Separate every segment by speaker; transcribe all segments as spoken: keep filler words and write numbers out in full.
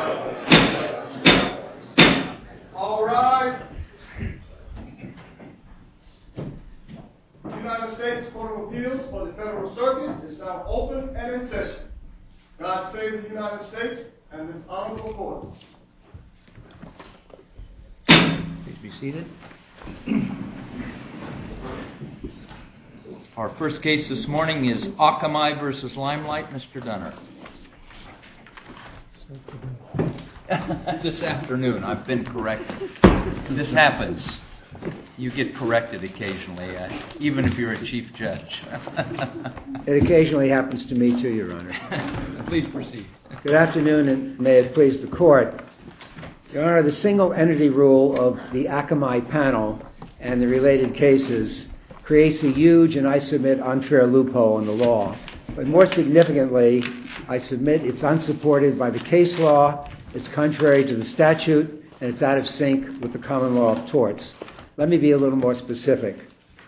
Speaker 1: All rise. The United States Court of Appeals for the Federal Circuit is now open and in session. God save the United States and this honorable court.
Speaker 2: Please be seated. Our first case this morning is Akamai versus Limelight. Mister Dunner. This afternoon. I've been corrected. This happens. You get corrected occasionally, uh, even if you're a chief judge.
Speaker 3: It occasionally happens to me too, Your Honor.
Speaker 2: Please proceed.
Speaker 3: Good afternoon, and may it please the Court. Your Honor, the single entity rule of the Akamai panel and the related cases creates a huge and, I submit, unfair loophole in the law. But more significantly, I submit it's unsupported by the case law, it's contrary to the statute, and it's out of sync with the common law of torts. Let me be a little more specific.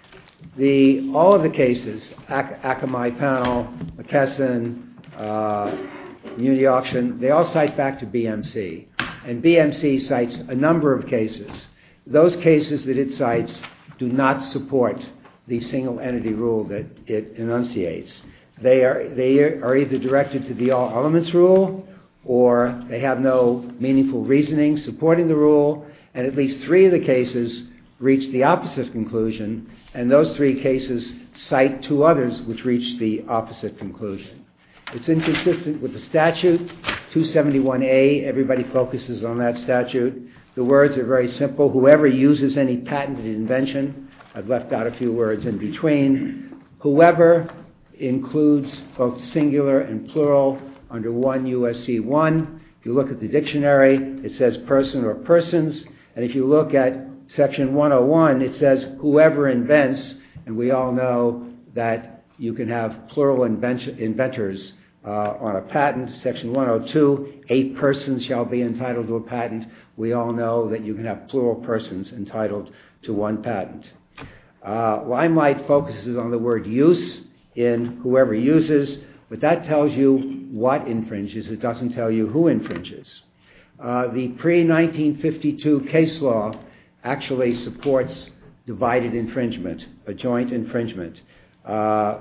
Speaker 3: The, all of the cases, Ak- Akamai panel, McKesson, uh, Muni Auction, they all cite back to B M C. And B M C cites a number of cases. Those cases that it cites do not support the single entity rule that it enunciates. They are, they are either directed to the all elements rule, or they have no meaningful reasoning supporting the rule, and at least three of the cases reach the opposite conclusion, and those three cases cite two others which reach the opposite conclusion. It's inconsistent with the statute, two seventy-one A, everybody focuses on that statute. The words are very simple. Whoever uses any patented invention, I've left out a few words in between, whoever includes both singular and plural under one U S C one. If you look at the dictionary, it says person or persons, and if you look at Section one oh one, it says whoever invents, and we all know that you can have plural invent- inventors uh, on a patent. Section one oh two, a person shall be entitled to a patent. We all know that you can have plural persons entitled to one patent. Uh, Limelight focuses on the word use in whoever uses, but that tells you what infringes. It doesn't tell you who infringes. Uh, the pre nineteen fifty-two case law actually supports divided infringement, a joint infringement. Uh, uh,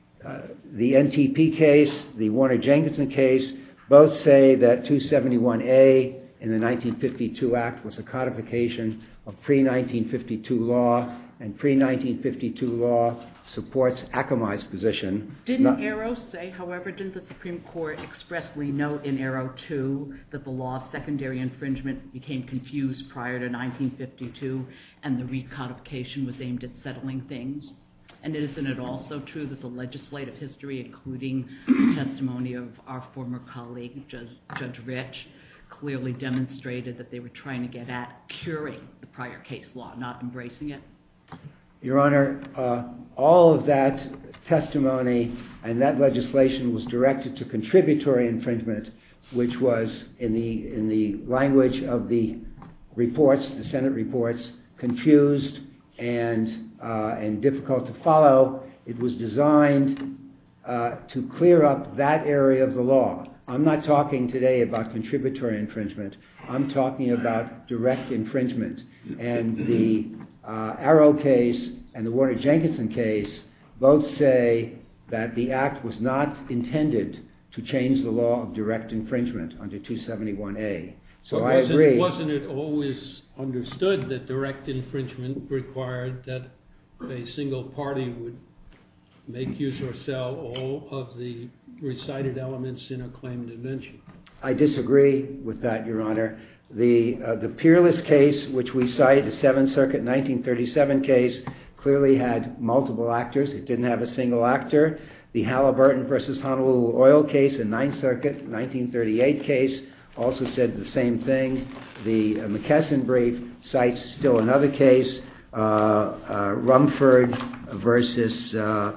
Speaker 3: the N T P case, the Warner-Jenkinson case, both say that two seventy-one A in the nineteen fifty-two Act was a codification of pre nineteen fifty-two law, and pre nineteen fifty-two law supports Akamai's position.
Speaker 4: Didn't Not, Arrow say, however, didn't the Supreme Court expressly note in Arrow two that the law of secondary infringement became confused prior to nineteen fifty-two and the recodification was aimed at settling things? And isn't it also true that the legislative history, including the testimony of our former colleague, Judge, Judge Rich, clearly demonstrated that they were trying to get at curing the prior case law, not embracing it?
Speaker 3: Your Honor, uh, all of that testimony and that legislation was directed to contributory infringement, which was, in the in the language of the reports, the Senate reports, confused and uh, and difficult to follow. It was designed uh, to clear up that area of the law. I'm not talking today about contributory infringement. I'm talking about direct infringement. And the uh, Arrow case and the Warner-Jenkinson case both say that the Act was not intended to change the law of direct infringement under two seventy-one A. So
Speaker 5: but
Speaker 3: I
Speaker 5: wasn't,
Speaker 3: agree.
Speaker 5: Wasn't it always understood that direct infringement required that a single party would make, use, or sell all of the recited elements in a claimed invention?
Speaker 3: I disagree with that, Your Honor. The uh, the Peerless case, which we cite, the Seventh Circuit nineteen thirty-seven case, clearly had multiple actors. It didn't have a single actor. The Halliburton versus Honolulu Oil case, a Ninth Circuit nineteen thirty-eight case, also said the same thing. The uh, McKesson brief cites still another case, uh, uh, Rumford versus uh,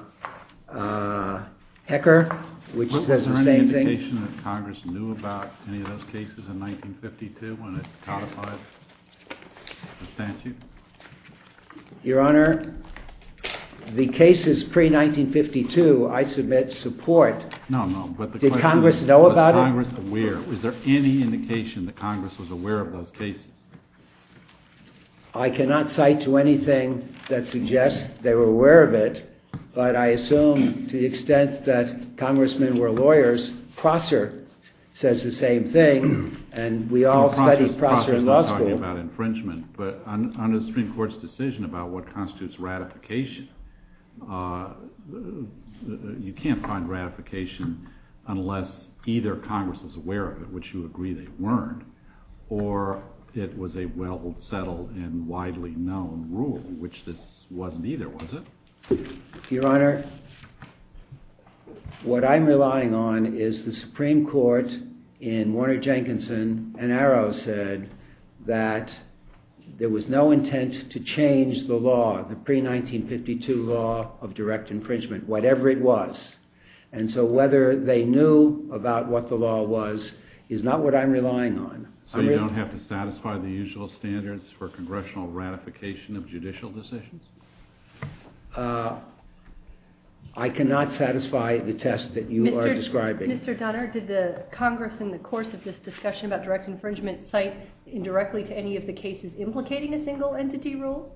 Speaker 3: uh, Hecker, which
Speaker 6: was,
Speaker 3: says
Speaker 6: was there
Speaker 3: the
Speaker 6: any
Speaker 3: same thing.
Speaker 6: indication that Congress knew about any of those cases in nineteen fifty-two when it codified the statute?
Speaker 3: Your Honor, the cases pre nineteen fifty-two, I submit, support.
Speaker 6: No, no, but the
Speaker 3: Did
Speaker 6: question
Speaker 3: Congress
Speaker 6: is,
Speaker 3: know
Speaker 6: was
Speaker 3: about it?
Speaker 6: Congress aware? Was there any indication that Congress was aware of those cases?
Speaker 3: I cannot cite to anything that suggests they were aware of it, but I assume to the extent that congressmen were lawyers, Prosser says the same thing, and we all
Speaker 6: No, Prosser's-
Speaker 3: studied Prosser
Speaker 6: Prosser's
Speaker 3: in
Speaker 6: not
Speaker 3: law
Speaker 6: talking
Speaker 3: school.
Speaker 6: about infringement, but un, under the Supreme Court's decision about what constitutes ratification, uh, you can't find ratification unless either Congress was aware of it, which you agree they weren't, or it was a well-settled and widely known rule, which this wasn't either, was it?
Speaker 3: Your Honor, what I'm relying on is the Supreme Court in Warner Jenkinson and Arrow said that there was no intent to change the law, the pre nineteen fifty-two law of direct infringement, whatever it was. And so whether they knew about what the law was is not what I'm relying on.
Speaker 6: So
Speaker 3: I'm
Speaker 6: you
Speaker 3: re-
Speaker 6: don't have to satisfy the usual standards for congressional ratification of judicial decisions?
Speaker 3: Uh, I cannot satisfy the test that you are
Speaker 7: Mister
Speaker 3: describing.
Speaker 7: Mister Dunner, did the Congress in the course of this discussion about direct infringement cite indirectly to any of the cases implicating a single entity rule?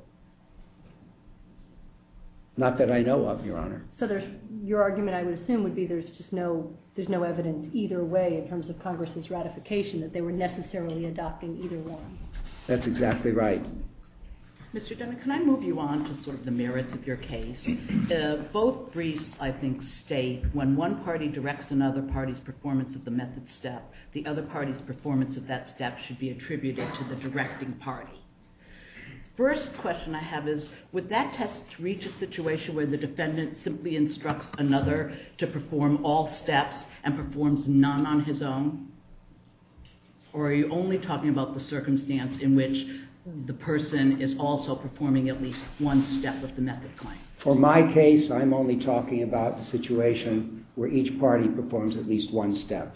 Speaker 3: Not that I know of, Your Honor.
Speaker 7: So there's, your argument, I would assume, would be there's just no, there's no evidence either way in terms of Congress's ratification that they were necessarily adopting either one.
Speaker 3: That's exactly right.
Speaker 4: Mister Dunner, can I move you on to sort of the merits of your case? Uh, both briefs, I think, state when one party directs another party's performance of the method step, the other party's performance of that step should be attributed to the directing party. First question I have is, would that test reach a situation where the defendant simply instructs another to perform all steps and performs none on his own? Or are you only talking about the circumstance in which the person is also performing at least one step of the method claim?
Speaker 3: For my case, I'm only talking about the situation where each party performs at least one step.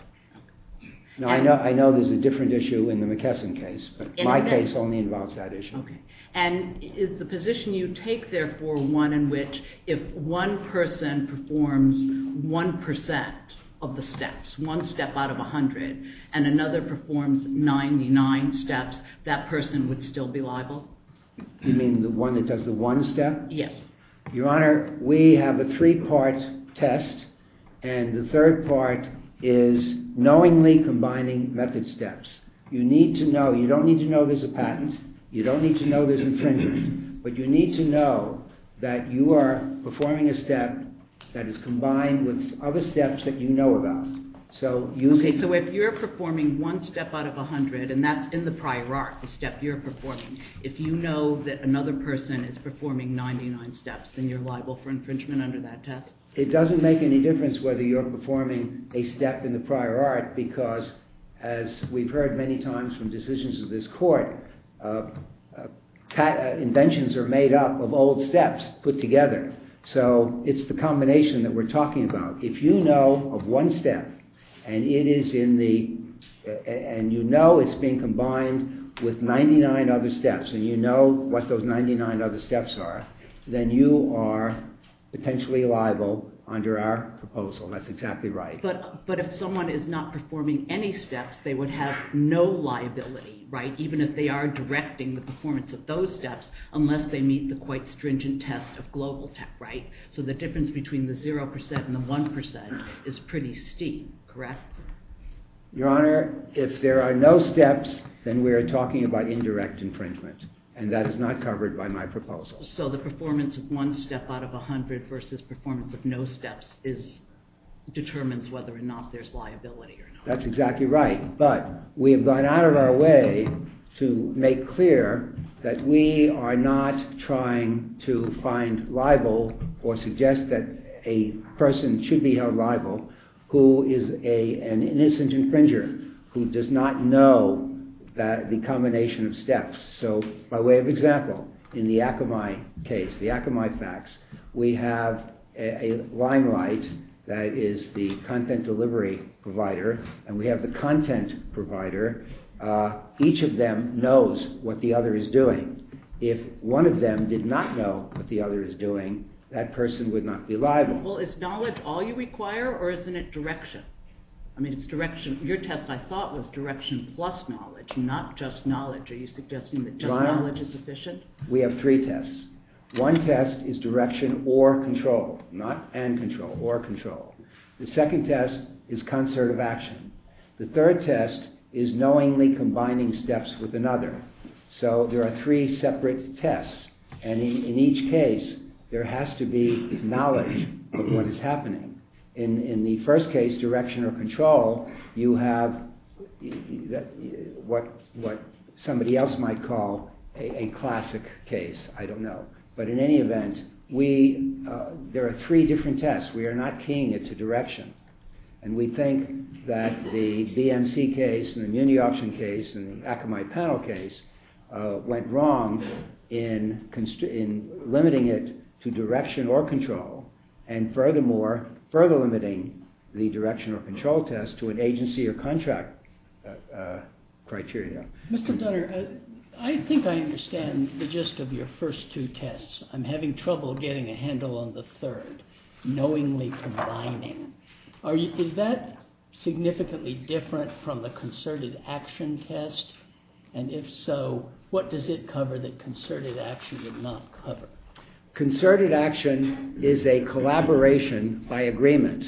Speaker 3: Now, I know, I know there's a different issue in the McKesson case, but
Speaker 4: And
Speaker 3: my
Speaker 4: that-
Speaker 3: case only involves that issue.
Speaker 4: Okay. And is the position you take, therefore, one in which if one person performs one percent of the steps, one step out of one hundred, and another performs ninety-nine steps, that person would still be liable?
Speaker 3: You mean the one that does the one step?
Speaker 4: Yes.
Speaker 3: Your Honor, we have a three-part test, and the third part is knowingly combining method steps. You need to know, you don't need to know there's a patent, you don't need to know there's infringement, but you need to know that you are performing a step that is combined with other steps that you know about. So using...
Speaker 4: Okay, so if you're performing one step out of one hundred, and that's in the prior art, the step you're performing, if you know that another person is performing ninety-nine steps, then you're liable for infringement under that test?
Speaker 3: It doesn't make any difference whether you're performing a step in the prior art because, as we've heard many times from decisions of this court, uh, uh, pat, uh, inventions are made up of old steps put together. So it's the combination that we're talking about. If you know of one step and it is in the, uh, and you know it's being combined with ninety-nine other steps, and you know what those ninety-nine other steps are, then you are potentially liable under our proposal. That's exactly right.
Speaker 4: But but if someone is not performing any steps, they would have no liability, right? Even if they are directing the performance of those steps, unless they meet the quite stringent test of Global Tech, right? So the difference between the zero percent and the one percent is pretty steep, correct?
Speaker 3: Your Honor, if there are no steps, then we are talking about indirect infringement, and that is not covered by my proposal.
Speaker 4: So the performance of one step out of one hundred versus performance of no steps is determines whether or not there's liability or not.
Speaker 3: That's exactly right. But we have gone out of our way to make clear that we are not trying to find liable or suggest that a person should be held liable who is a, an innocent infringer who does not know that the combination of steps. So by way of example, in the Akamai case, the Akamai facts, we have a, a Limelight that is the content delivery provider, and we have the content provider. Uh, each of them knows what the other is doing. If one of them did not know what the other is doing, that person would not be liable.
Speaker 4: Well, is knowledge all you require, or isn't it direction? I mean, it's direction. Your test, I thought, was direction plus knowledge, not just knowledge. Are you suggesting that just
Speaker 3: Ryan,
Speaker 4: knowledge is sufficient?
Speaker 3: We have three tests. One test is direction or control, not and control, or control. The second test is concert of action. The third test is knowingly combining steps with another. So there are three separate tests, and in, in each case, there has to be knowledge of what is happening. In, in the first case, direction or control, you have what, what somebody else might call a, a classic case. I don't know. But in any event, we, uh, there are three different tests. We are not keying it to direction. And we think that the B M C case and the Muni Auction case and the Akamai panel case uh, went wrong in, constr- in limiting it to direction or control, and furthermore, further limiting the direction or control test to an agency or contract uh, uh, criteria.
Speaker 8: Mister Dunner, uh, I think I understand the gist of your first two tests. I'm having trouble getting a handle on the third, knowingly combining. Are you, is that significantly different from the concerted action test? And if so, what does it cover that concerted action did not cover?
Speaker 3: Concerted action is a collaboration by agreement,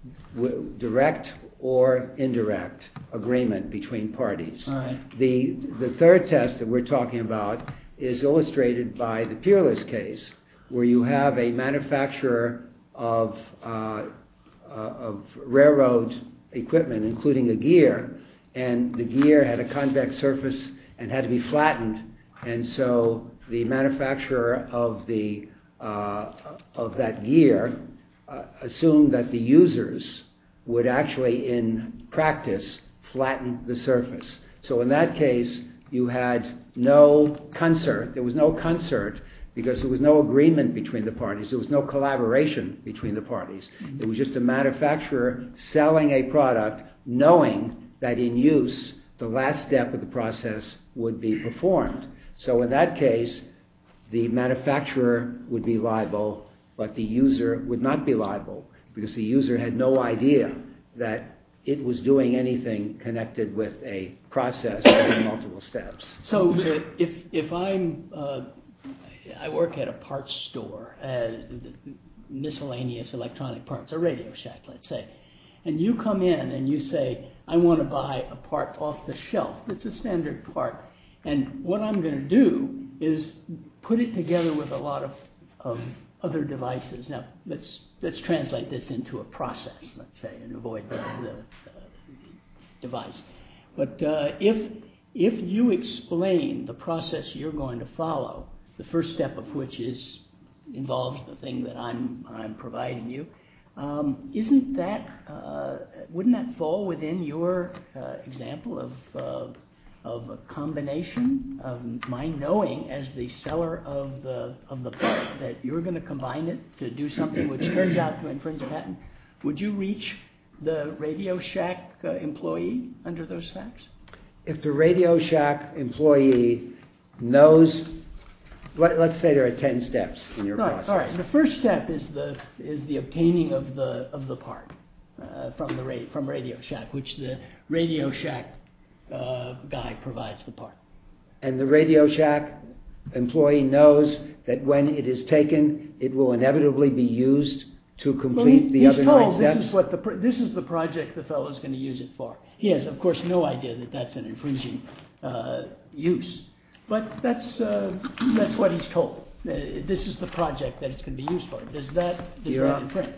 Speaker 3: w- direct or indirect agreement between parties.
Speaker 8: All right.
Speaker 3: The, the third test that we're talking about is illustrated by the Peerless case, where you have a manufacturer of, uh, uh, of railroad equipment, including a gear, and the gear had a convex surface and had to be flattened, and so the manufacturer of the uh, of that gear uh, assumed that the users would actually, in practice, flatten the surface. So in that case, you had no concert. There was no concert because there was no agreement between the parties. There was no collaboration between the parties. It was just a manufacturer selling a product, knowing that in use, the last step of the process would be performed. So in that case, the manufacturer would be liable, but the user would not be liable because the user had no idea that it was doing anything connected with a process with multiple steps.
Speaker 8: So uh, if if I'm uh, I work at a parts store, uh, miscellaneous electronic parts, a Radio Shack, let's say, and you come in and you say, I want to buy a part off the shelf. It's a standard part. And what I'm going to do is put it together with a lot of, of other devices. Now, let's let's translate this into a process, let's say, and avoid the, the uh, device. But uh, if if you explain the process you're going to follow, the first step of which is involves the thing that I'm I'm providing you, um, isn't that uh, wouldn't that fall within your uh, example of uh, of a combination of my knowing as the seller of the of the part that you're going to combine it to do something which turns out to infringe a patent? Would you reach the Radio Shack uh, employee under those facts?
Speaker 3: If the Radio Shack employee knows, let, let's say there are ten steps in your
Speaker 8: Right,
Speaker 3: process.
Speaker 8: all right. The first step is the is the obtaining of the of the part uh, from the ra- from Radio Shack, which the Radio Shack uh, guy provides the part.
Speaker 3: And the Radio Shack employee knows that when it is taken, it will inevitably be used to complete
Speaker 8: Well, he,
Speaker 3: the
Speaker 8: he's
Speaker 3: other
Speaker 8: told
Speaker 3: nine steps.
Speaker 8: This is what the pro- this is the project the fellow's going to use it for. He has, of course, no idea that that's an infringing uh, use, but that's uh, that's what he's told. Uh, this is the project that it's going to be used for. Does that does
Speaker 3: You're
Speaker 8: that
Speaker 3: on.
Speaker 8: infringe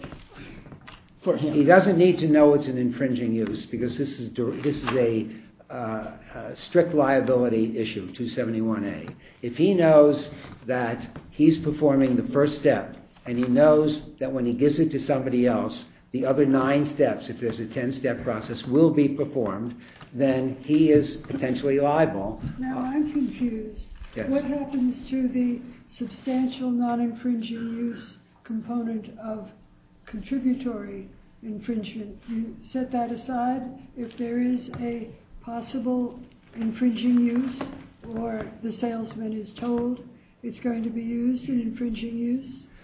Speaker 8: for him?
Speaker 3: He doesn't need to know it's an infringing use because this is dir- this is a, uh, a strict liability issue, two seventy-one A. If he knows that he's performing the first step and he knows that when he gives it to somebody else, the other nine steps, if there's a ten-step process, will be performed, then he is potentially liable.
Speaker 9: Now, I'm confused.
Speaker 3: Yes.
Speaker 9: What happens to the substantial non-infringing use component of contributory infringement? You set that aside if there is a possible infringing use or the salesman is told it's going to be used in infringing use?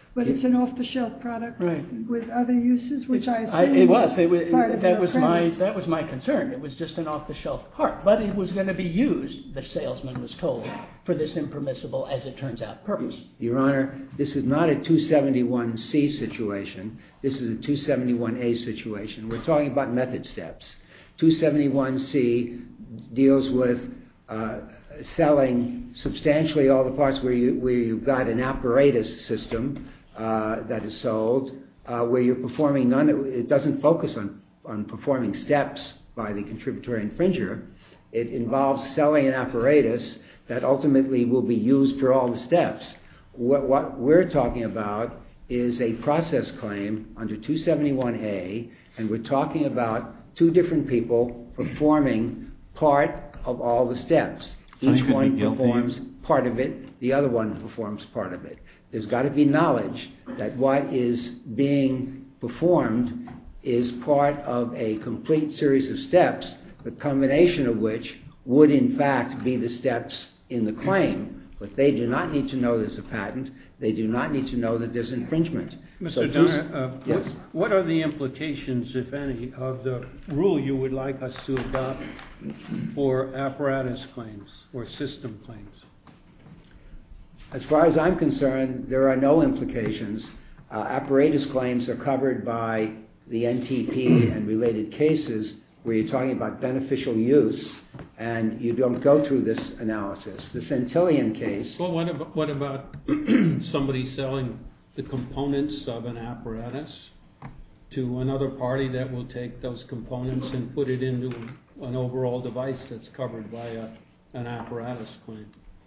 Speaker 9: But it's an off-the-shelf product
Speaker 8: Right.
Speaker 9: with other uses, which I
Speaker 8: I,
Speaker 9: assume
Speaker 8: it was. It was
Speaker 9: part of
Speaker 8: that
Speaker 9: your
Speaker 8: was my
Speaker 9: premise.
Speaker 8: that was my concern. It was just an off-the-shelf part, but it was going to be used. The salesman was told for this impermissible, as it turns out, purpose.
Speaker 3: Your Honor, this is not a two seventy-one C situation. This is a two seventy-one A situation. We're talking about method steps. two seventy-one C deals with uh, selling substantially all the parts where you where you've got an apparatus system uh, that is sold, uh, where you're performing none. It doesn't focus on on performing steps by the contributory infringer. It involves selling an apparatus that ultimately will be used for all the steps. What, what we're talking about is a process claim under two seventy-one A, and we're talking about two different people performing part of all the steps.
Speaker 6: So
Speaker 3: Each
Speaker 6: he could
Speaker 3: one
Speaker 6: be guilty.
Speaker 3: performs part of it, the other one performs part of it. There's got to be knowledge that what is being performed is part of a complete series of steps, the combination of which would in fact be the steps in the claim. But they do not need to know there's a patent. They do not need to know that there's infringement.
Speaker 5: Mister
Speaker 3: So
Speaker 5: Donner,
Speaker 3: two-
Speaker 5: uh,
Speaker 3: yes.
Speaker 5: what, what are the implications, if any, of the rule you would like us to adopt for apparatus claims or system claims?
Speaker 3: As far as I'm concerned, there are no implications. Uh, apparatus claims are covered by the N T P and related cases where you're talking about beneficial use, and you don't go through this analysis. The Centillion case...
Speaker 5: Well, what about, what about somebody selling the components of an apparatus to another party that will take those components and put it into an overall device that's covered by a, an apparatus claim?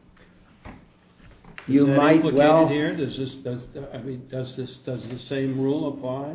Speaker 3: You
Speaker 5: Is that
Speaker 3: might
Speaker 5: implicated
Speaker 3: well...
Speaker 5: here? Does this, does, I mean, does this, does the same rule apply?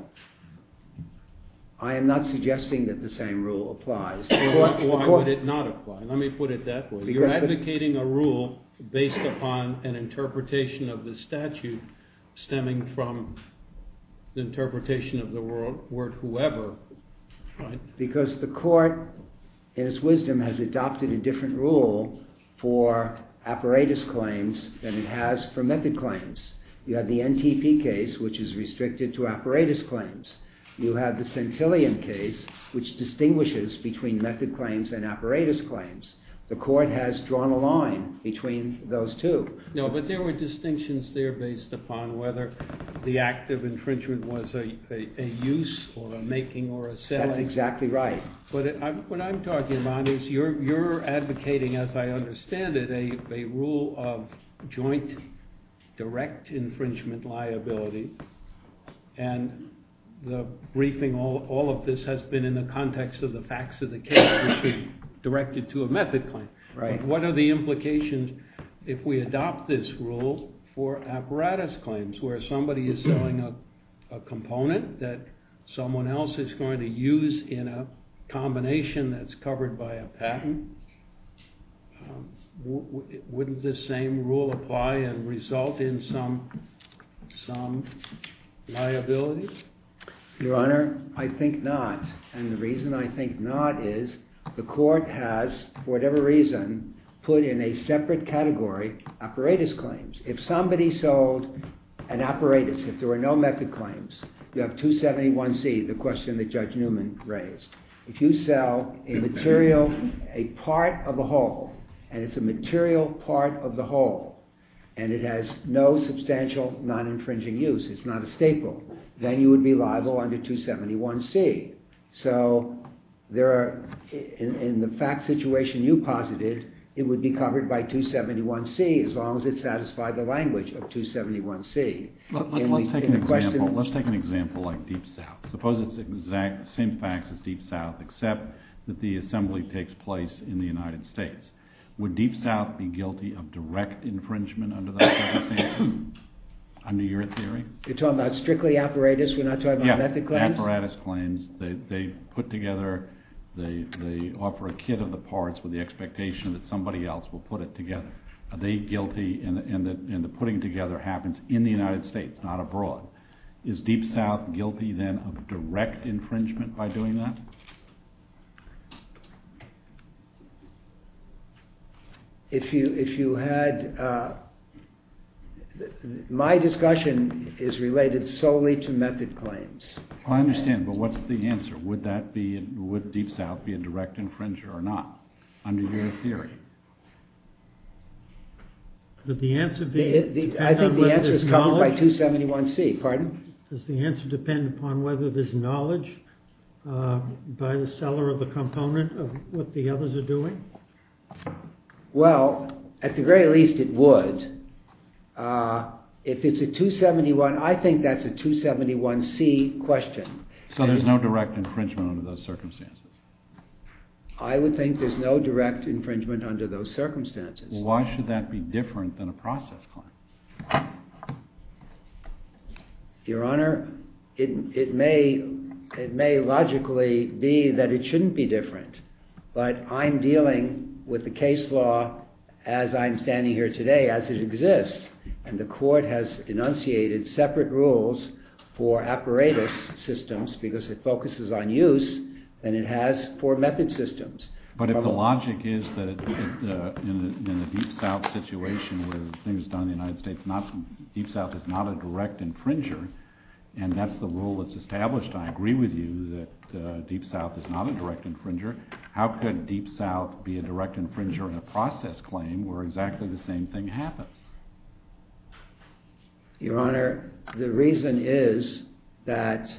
Speaker 3: I am not suggesting that the same rule applies. The
Speaker 5: Why,
Speaker 3: court- the
Speaker 5: why
Speaker 3: court-
Speaker 5: would it not apply? Let me put it that way.
Speaker 3: Because
Speaker 5: You're
Speaker 3: the-
Speaker 5: advocating a rule based upon an interpretation of the statute stemming from the interpretation of the word, word whoever, right?
Speaker 3: Because the court, in its wisdom, has adopted a different rule for apparatus claims than it has for method claims. You have the N T P case, which is restricted to apparatus claims. You have the Centillion case, which distinguishes between method claims and apparatus claims. The court has drawn a line between those two.
Speaker 5: No, but there were distinctions there based upon whether the act of infringement was a, a, a use or a making or a selling.
Speaker 3: That's exactly right.
Speaker 5: But it, I, what I'm talking about is you're, you're advocating, as I understand it, a, a rule of joint direct infringement liability. And the briefing, all, all of this has been in the context of the facts of the case, which is directed to a method claim.
Speaker 3: Right.
Speaker 5: But what are the implications if we adopt this rule for apparatus claims, where somebody is selling a, a component that someone else is going to use in a combination that's covered by a patent? Um, w- w- wouldn't the same rule apply and result in some some liability?
Speaker 3: Your Honor, I think not. And the reason I think not is the court has, for whatever reason, put in a separate category apparatus claims. If somebody sold an apparatus, if there were no method claims, you have two seventy-one C, the question that Judge Newman raised. If you sell a material, a part of a whole, and it's a material part of the whole, and it has no substantial non-infringing use, it's not a staple, then you would be liable under two seventy-one C. So there are, in, in the fact situation you posited, it would be covered by two seventy-one C as long as it satisfied the language of two seventy-one C.
Speaker 6: Let, let,
Speaker 3: In
Speaker 6: let's
Speaker 3: the-
Speaker 6: take
Speaker 3: in
Speaker 6: an
Speaker 3: the question-
Speaker 6: example. Let's take an example like Deep South. Suppose it's the exact same facts as Deep South, except that the assembly takes place in the United States. Would Deep South be guilty of direct infringement under those circumstances? Under your theory?
Speaker 3: You're talking about strictly apparatus, we're not talking about
Speaker 6: Yeah,
Speaker 3: method claims?
Speaker 6: apparatus claims. They, they put together, they, they offer a kit of the parts with the expectation that somebody else will put it together. Are they guilty, and, and, the, and the putting together happens in the United States, not abroad? Is Deep South guilty then of direct infringement by doing that?
Speaker 3: If you, if you had, uh, My discussion is related solely to method claims.
Speaker 6: Well, I understand, but what's the answer? Would that be, would Deep South be a direct infringer or not, under your theory?
Speaker 10: Would the answer be...
Speaker 3: The, the, I think the answer is covered
Speaker 10: knowledge?
Speaker 3: by two seventy-one C. Pardon?
Speaker 10: Does the answer depend upon whether there's knowledge uh, by the seller of the component of what the others are doing?
Speaker 3: Well, at the very least it would. Uh, if it's a two seventy-one, I think that's a two seventy-one C question.
Speaker 6: So there's no direct infringement under those circumstances?
Speaker 3: I would think there's no direct infringement under those circumstances.
Speaker 6: Well, why should that be different than a process claim?
Speaker 3: Your Honor, it, it may it may logically be that it shouldn't be different, but I'm dealing with the case law as I'm standing here today, as it exists, and the court has enunciated separate rules for apparatus systems because it focuses on use than it has for method systems.
Speaker 6: But if the logic is that it, it, uh, in, the, in the Deep South situation where things done in the United States, not Deep South is not a direct infringer, and that's the rule that's established, I agree with you that uh, Deep South is not a direct infringer. How could Deep South be a direct infringer in a process claim where exactly the same thing happens?
Speaker 3: Your Honor, the reason is that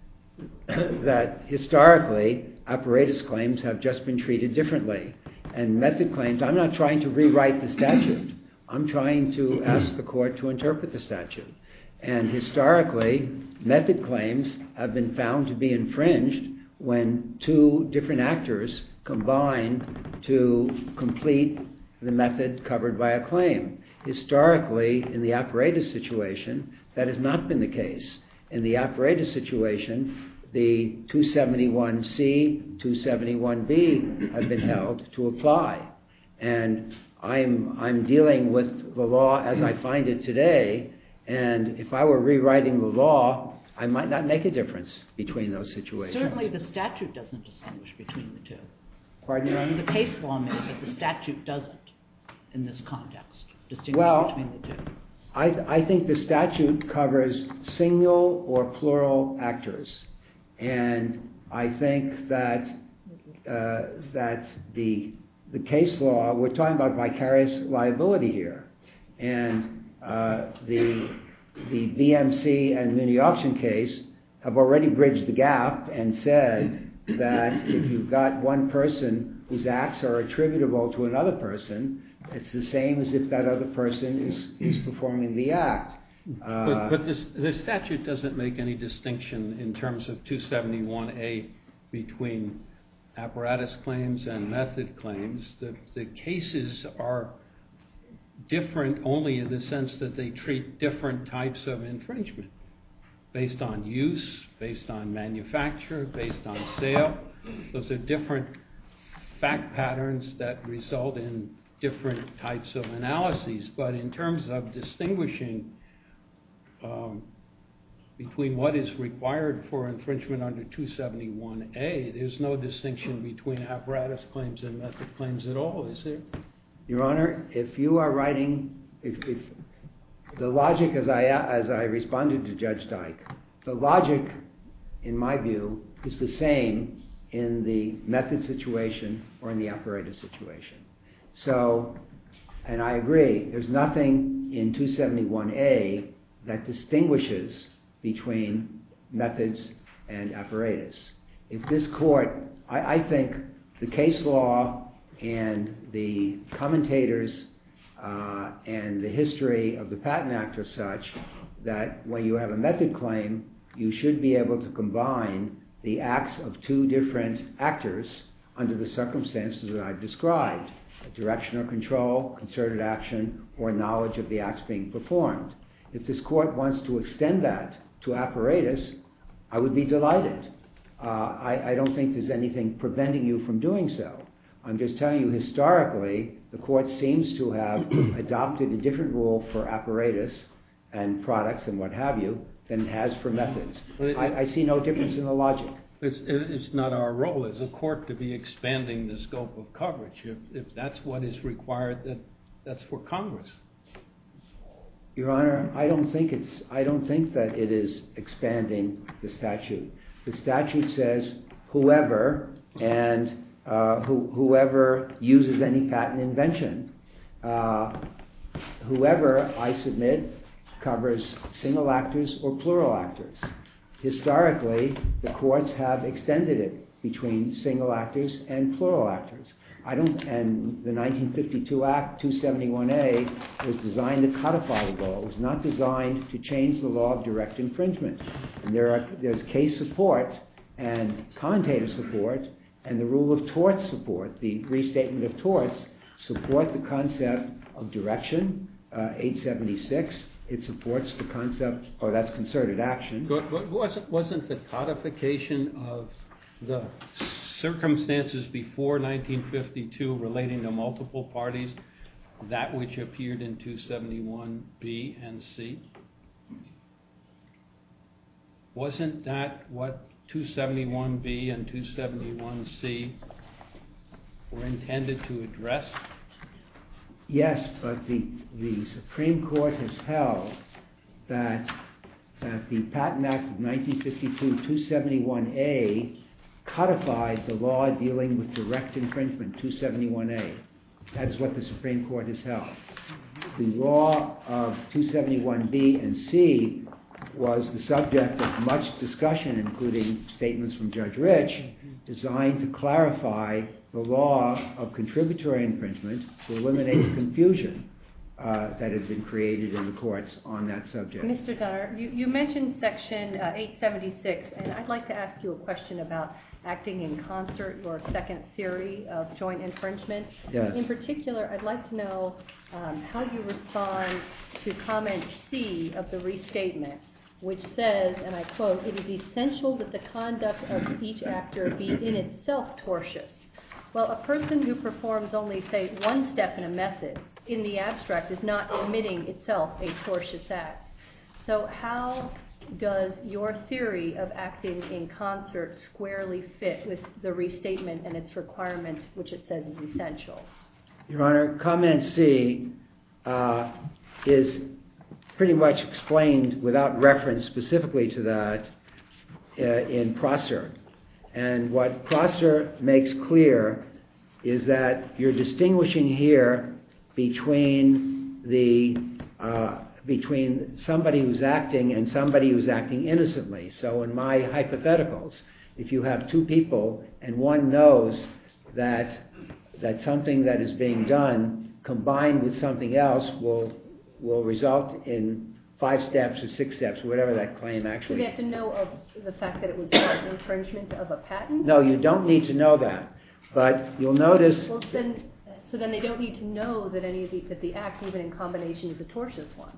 Speaker 3: that historically apparatus claims have just been treated differently. And method claims, I'm not trying to rewrite the statute. I'm trying to ask the court to interpret the statute. And historically, method claims have been found to be infringed when two different actors combine to complete the method covered by a claim. Historically, in the apparatus situation, that has not been the case. In the apparatus situation, the two seventy-one C, two seventy-one B have been held to apply. And I'm, I'm dealing with the law as I find it today, and if I were rewriting the law, I might not make a difference between those situations.
Speaker 4: Certainly the statute doesn't distinguish between the two.
Speaker 3: Pardon, Your Honor?
Speaker 4: The case law may, but the statute doesn't, in this context, distinguish
Speaker 3: Well,
Speaker 4: between the two.
Speaker 3: I, I think the statute covers single or plural actors. And I think that uh, that the the case law, we're talking about vicarious liability here, and uh, the the B M C and Muni Auction case have already bridged the gap and said that if you've got one person whose acts are attributable to another person, it's the same as if that other person is, is performing the act.
Speaker 5: Uh, but but this, the statute doesn't make any distinction in terms of two seventy-one A between apparatus claims and method claims. The, the cases are different only in the sense that they treat different types of infringement based on use, based on manufacture, based on sale. Those are different fact patterns that result in different types of analyses. But in terms of distinguishing Um, between what is required for infringement under two seventy-one A, there's no distinction between apparatus claims and method claims at all, is there?
Speaker 3: Your Honor, if you are writing, if, if the logic, as I as I responded to Judge Dyke, the logic, in my view, is the same in the method situation or in the apparatus situation. So, and I agree, there's nothing in two seventy-one A that distinguishes between methods and apparatus. If this court, I, I think the case law and the commentators uh, and the history of the Patent Act are such that when you have a method claim, you should be able to combine the acts of two different actors under the circumstances that I've described, direction or control, concerted action, or knowledge of the acts being performed. If this court wants to extend that to apparatus, I would be delighted. Uh, I, I don't think there's anything preventing you from doing so. I'm just telling you, historically, the court seems to have adopted a different rule for apparatus and products and what have you than it has for methods.
Speaker 5: It,
Speaker 3: I, I see no difference in the logic.
Speaker 5: It's, it's not our role as a court to be expanding the scope of coverage. If, if that's what is required, that, that's for Congress.
Speaker 3: Your Honor, I don't think it's, I don't think that it is expanding the statute. The statute says whoever and uh, who, whoever uses any patent invention. Uh, whoever, I submit, covers single actors or plural actors. Historically, the courts have extended it between single actors and plural actors. I don't, and the nineteen fifty-two Act, two seventy-one A, was designed to codify the law. It was not designed to change the law of direct infringement. And there are, there's case support and commentator support and the rule of torts support, the restatement of torts, support the concept of direction, uh, eight seventy-six. It supports the concept, or that's concerted action.
Speaker 5: But, but wasn't, wasn't the codification of the circumstances before nineteen fifty-two relating to multiple parties that which appeared in two seventy-one B and C? Wasn't that what two seventy-one B and two seventy-one C were intended to address?
Speaker 3: Yes, but the, the Supreme Court has held that, that the Patent Act of nineteen fifty-two, two seventy-one A, codified the law dealing with direct infringement, two seventy-one A. That is what the Supreme Court has held. The law of two seventy-one B and C was the subject of much discussion, including statements from Judge Rich, designed to clarify the law of contributory infringement to eliminate the confusion uh, that had been created in the courts on that subject.
Speaker 7: Mister Dunner, you, you mentioned Section uh, eight seventy-six, and I'd like to ask you a question about acting in concert, your second theory of joint infringement.
Speaker 3: Yes.
Speaker 7: In particular, I'd like to know um, how you respond to comment C of the restatement, which says, and I quote, "It is essential that the conduct of each actor be in itself tortious." Well, a person who performs only, say, one step in a method, in the abstract, is not committing itself a tortious act. So how does your theory of acting in concert squarely fit with the restatement and its requirement, which it says is essential?
Speaker 3: Your Honor, comment C uh, is pretty much explained without reference specifically to that uh, in Prosser. And what Prosser makes clear is that you're distinguishing here between the uh, between somebody who's acting and somebody who's acting innocently. So in my hypotheticals, if you have two people and one knows that that something that is being done combined with something else will will result in five steps or six steps, or whatever that claim actually
Speaker 7: Do they have to know of the fact that it would be an infringement of a patent?
Speaker 3: No, you don't need to know that. But you'll notice...
Speaker 7: Well, then, so then they don't need to know that any of the, that the act, even in combination, is a tortious one.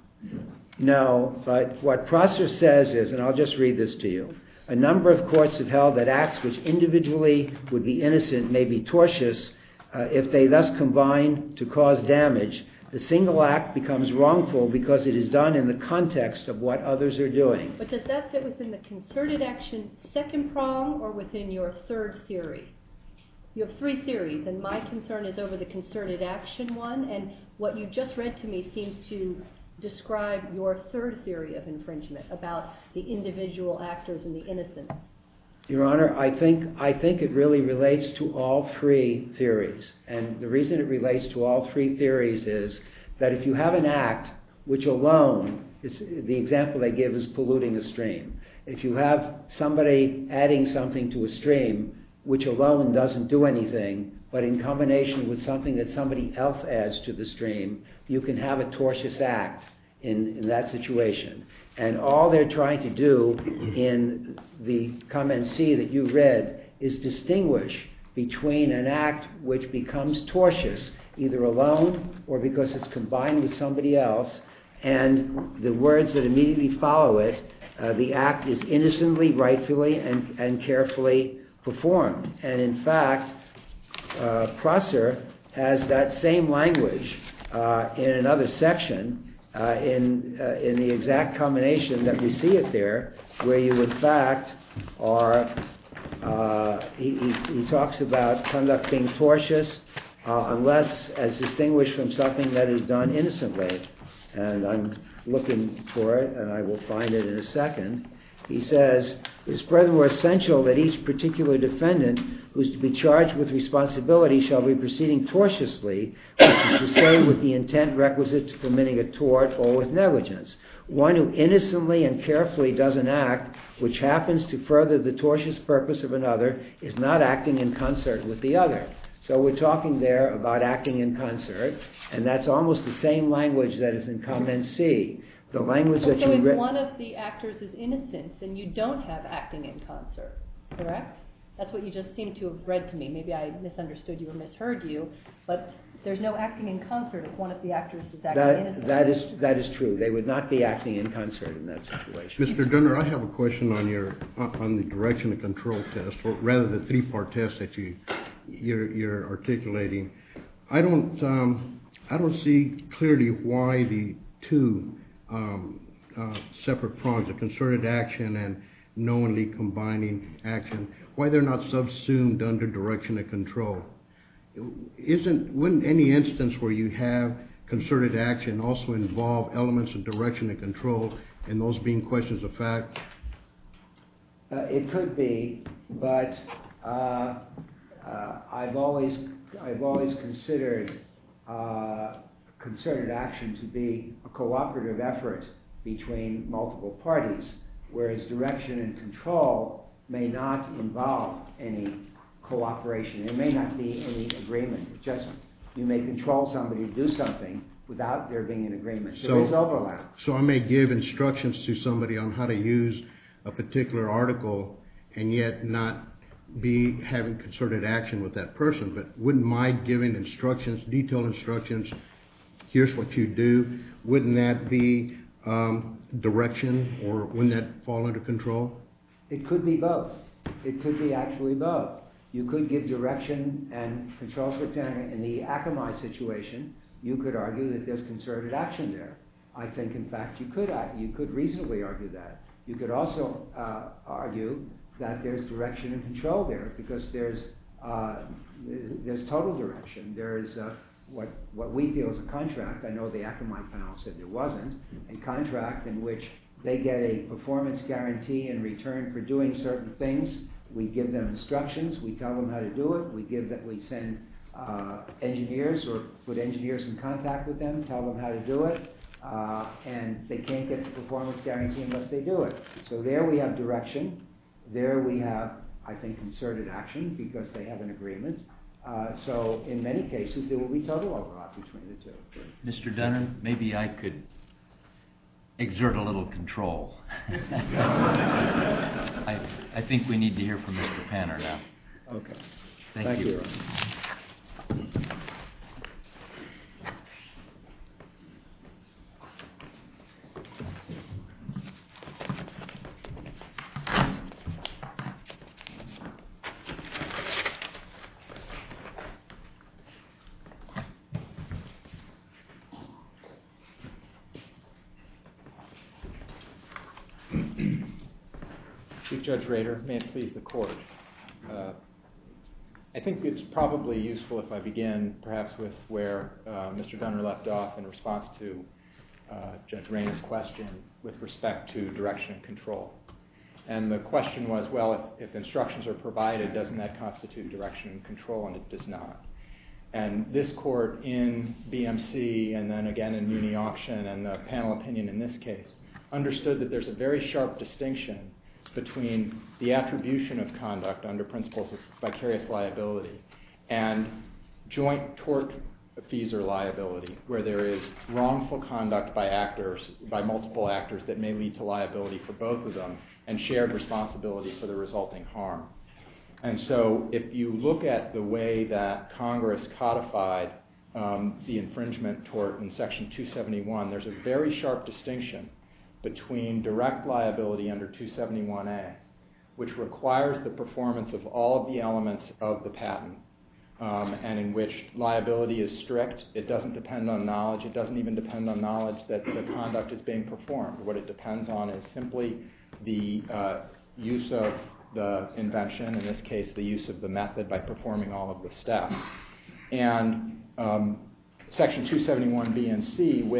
Speaker 3: No, but what Prosser says is, and I'll just read this to you, a number of courts have held that acts which individually would be innocent may be tortious uh, if they thus combine to cause damage. The single act becomes wrongful because it is done in the context of what others are doing.
Speaker 7: But does that fit within the concerted action second prong or within your third theory? You have three theories, and my concern is over the concerted action one, and what you just read to me seems to describe your third theory of infringement about the individual actors and the innocents.
Speaker 3: Your Honor, I think I think it really relates to all three theories. And the reason it relates to all three theories is that if you have an act which alone, it's, the example they give is polluting a stream. If you have somebody adding something to a stream which alone doesn't do anything, but in combination with something that somebody else adds to the stream, you can have a tortious act in, in that situation. And all they're trying to do in the comment C that you read is distinguish between an act which becomes tortious, either alone or because it's combined with somebody else, and the words that immediately follow it, uh, the act is innocently, rightfully, and, and carefully performed. And in fact, uh, Prosser has that same language uh, in another section, Uh, in uh, in the exact combination that we see it there, where you in fact are, uh, he, he, he talks about conduct being tortious uh, unless as distinguished from something that is done innocently. and I'm looking for it, and I will find it in a second. He says, it's furthermore essential that each particular defendant who is to be charged with responsibility shall be proceeding tortiously, which is to say with the intent requisite to committing a tort or with negligence. One who innocently and carefully does an act which happens to further the tortious purpose of another is not acting in concert with the other. So we're talking there about acting in concert, and that's almost the same language that is in comment C. The language that
Speaker 7: so
Speaker 3: you
Speaker 7: if
Speaker 3: read.
Speaker 7: one of the actors is innocent, then you don't have acting in concert, correct? That's what you just seemed to have read to me. Maybe I misunderstood you or misheard you, but there's no acting in concert if one of the actors is acting
Speaker 3: That,
Speaker 7: innocent.
Speaker 3: that is that is true. They would not be acting in concert in that situation.
Speaker 11: Mister Dunner, I have a question on your on the direction and control test, or rather the three-part test that you you're, you're articulating. I don't um, I don't see clearly why the two um, uh, separate prongs, the concerted action and knowingly combining action, why they're not subsumed under direction and control. Isn't wouldn't any instance where you have concerted action also involve elements of direction and control, and those being questions of fact?
Speaker 3: Uh, it could be, but uh, uh, I've always I've always considered uh, concerted action to be a cooperative effort between multiple parties, whereas direction and control may not involve any cooperation. There may not be any agreement. It just you may control somebody to do something without there being an agreement. There
Speaker 11: So,
Speaker 3: is overlap.
Speaker 11: So I may give instructions to somebody on how to use a particular article and yet not be having concerted action with that person. But wouldn't my giving instructions, detailed instructions, here's what you do, wouldn't that be um, direction, or wouldn't that fall under control?
Speaker 3: It could be both. It could be actually both. You could give direction and control. For example, in the Akamai situation, you could argue that there's concerted action there. I think, in fact, you could you could reasonably argue that. You could also uh, argue that there's direction and control there because there's uh, there's total direction. There's uh, what what we feel is a contract. I know the Akamai panel said there wasn't a contract in which they get a performance guarantee in return for doing certain things. We give them instructions. We tell them how to do it. We give that. We send uh, engineers or put engineers in contact with them, tell them how to do it, uh, and they can't get the performance guarantee unless they do it. So there we have direction. There we have, I think, concerted action because they have an agreement. Uh, so in many cases, there will be total overlap between the two.
Speaker 2: Mister Dunner, maybe I could exert a little control. I, I think we need to hear from Mister Panner now.
Speaker 3: Okay.
Speaker 2: Thank,
Speaker 3: Thank
Speaker 2: you.
Speaker 3: you.
Speaker 12: Chief Judge Rader, may it please the Court. Uh, I think it's probably useful if I begin perhaps with where uh, Mister Dunner left off in response to uh, Judge Rayner's question with respect to direction and control. And the question was, well, if, if instructions are provided, doesn't that constitute direction and control? And it does not. And this Court in B M C and then again in Muni Auction and the panel opinion in this case understood that there's a very sharp distinction between the attribution of conduct under principles of vicarious liability and joint tortfeasor liability, where there is wrongful conduct by actors, by multiple actors that may lead to liability for both of them, and shared responsibility for the resulting harm. And so if you look at the way that Congress codified um, the infringement tort in Section two seventy-one, there's a very sharp distinction between direct liability under two seventy-one A, which requires the performance of all of the elements of the patent, um, and in which liability is strict. It doesn't depend on knowledge. It doesn't even depend on knowledge that the conduct is being performed. What it depends on is simply the uh, use of the invention, in this case the use of the method by performing all of the steps. And um, Section two seventy-one B and C, which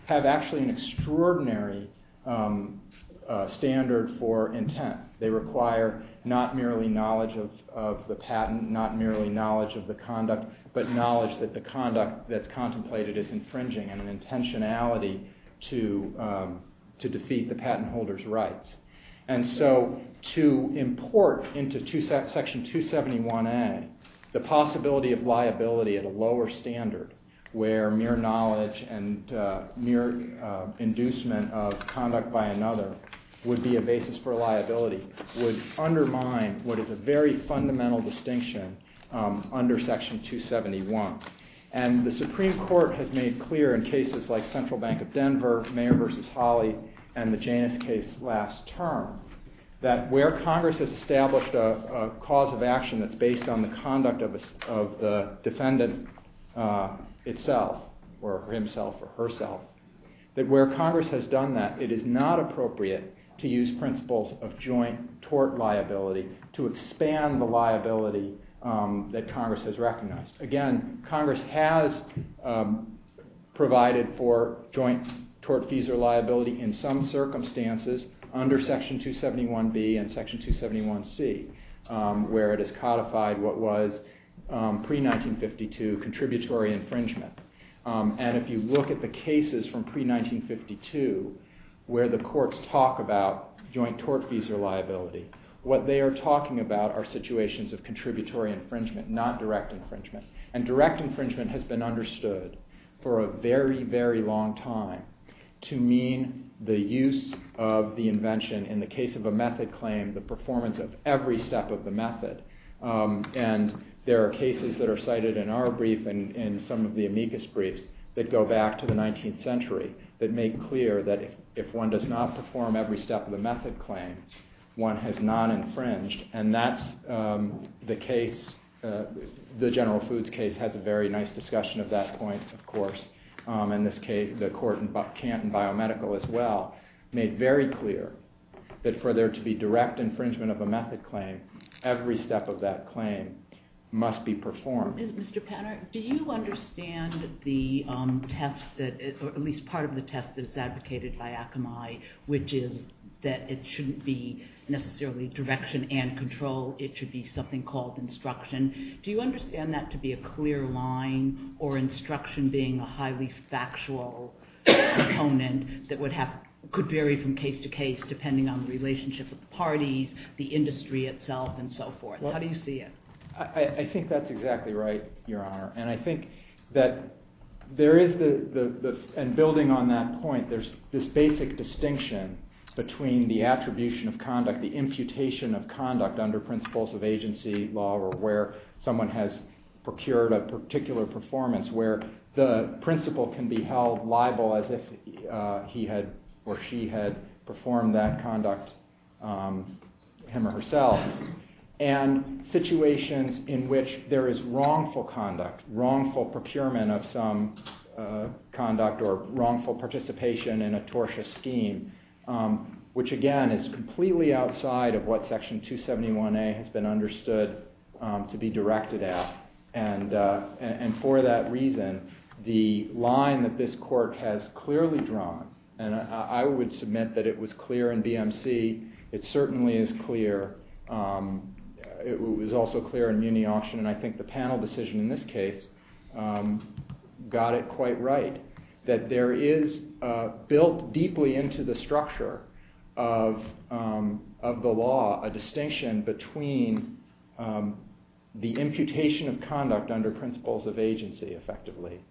Speaker 12: have actually an extraordinary um, uh, standard for intent. They require not merely knowledge of, of the patent, not merely knowledge of the conduct, but knowledge that the conduct that's contemplated is infringing, and an intentionality to, um, to defeat the patent holder's rights. And so to import into two, Section two seventy-one A the possibility of liability at a lower standard, where mere knowledge and uh, mere uh, inducement of conduct by another would be a basis for liability, would undermine what is a very fundamental distinction um, under Section two seventy-one. And the Supreme Court has made clear in cases like Central Bank of Denver, Mayer versus Holley, and the Janus case last term, that where Congress has established a, a cause of action that's based on the conduct of, a, of the defendant uh, itself, or himself or herself, that where Congress has done that, it is not appropriate to use principles of joint tort liability to expand the liability um, that Congress has recognized. Again, Congress has um, provided for joint tortfeasor liability in some circumstances under Section two seventy-one B and Section two seventy-one C, um, where it has codified what was um, pre nineteen fifty-two contributory infringement. Um, and if you look at the cases from pre nineteen fifty-two, where the courts talk about joint tortfeasor liability, what they are talking about are situations of contributory infringement, not direct infringement. And direct infringement has been understood for a very, very long time to mean the use of the invention, in the case of a method claim, the performance of every step of the method. Um, and there are cases that are cited in our brief and in some of the amicus briefs that go back to the nineteenth century that make clear that if, if one does not perform every step of the method claim, one has not infringed. And that's um, the case. Uh, the General Foods case has a very nice discussion of that point, of course. Um, in this case, the court in Canton Biomedical as well made very clear that for there to be direct infringement of a method claim, every step of that claim must be performed.
Speaker 4: Mister Panner, do you understand the um, test that, or at least part of the test that is advocated by Akamai, which is that it shouldn't be necessarily direction and control, it should be something called instruction. Do you understand that to be a clear line, or instruction being a highly factual component that would have could vary from case to case depending on the relationship of the parties, the industry itself, and so forth? Well, how do you see it?
Speaker 12: I, I think that's exactly right, Your Honor. And I think that there is the, the, the, and building on that point, there's this basic distinction between the attribution of conduct, the imputation of conduct under principles of agency law, or where someone has procured a particular performance, where the principal can be held liable as if uh, he had or she had performed that conduct, um, him or herself, and situations in which there is wrongful conduct, wrongful procurement of some uh, conduct, or wrongful participation in a tortious scheme, um, which again is completely outside of what Section two seventy-one A has been understood um, to be directed at. And, uh, and, and for that reason, the line that this court has clearly drawn, and I, I would submit that it was clear in B M C, it certainly is clear. Um, it was also clear in Muni Auction, and I think the panel decision in this case um, got it quite right, that there is uh, built deeply into the structure of, um, of the law a distinction between um, the imputation of conduct under principles of agency, effectively,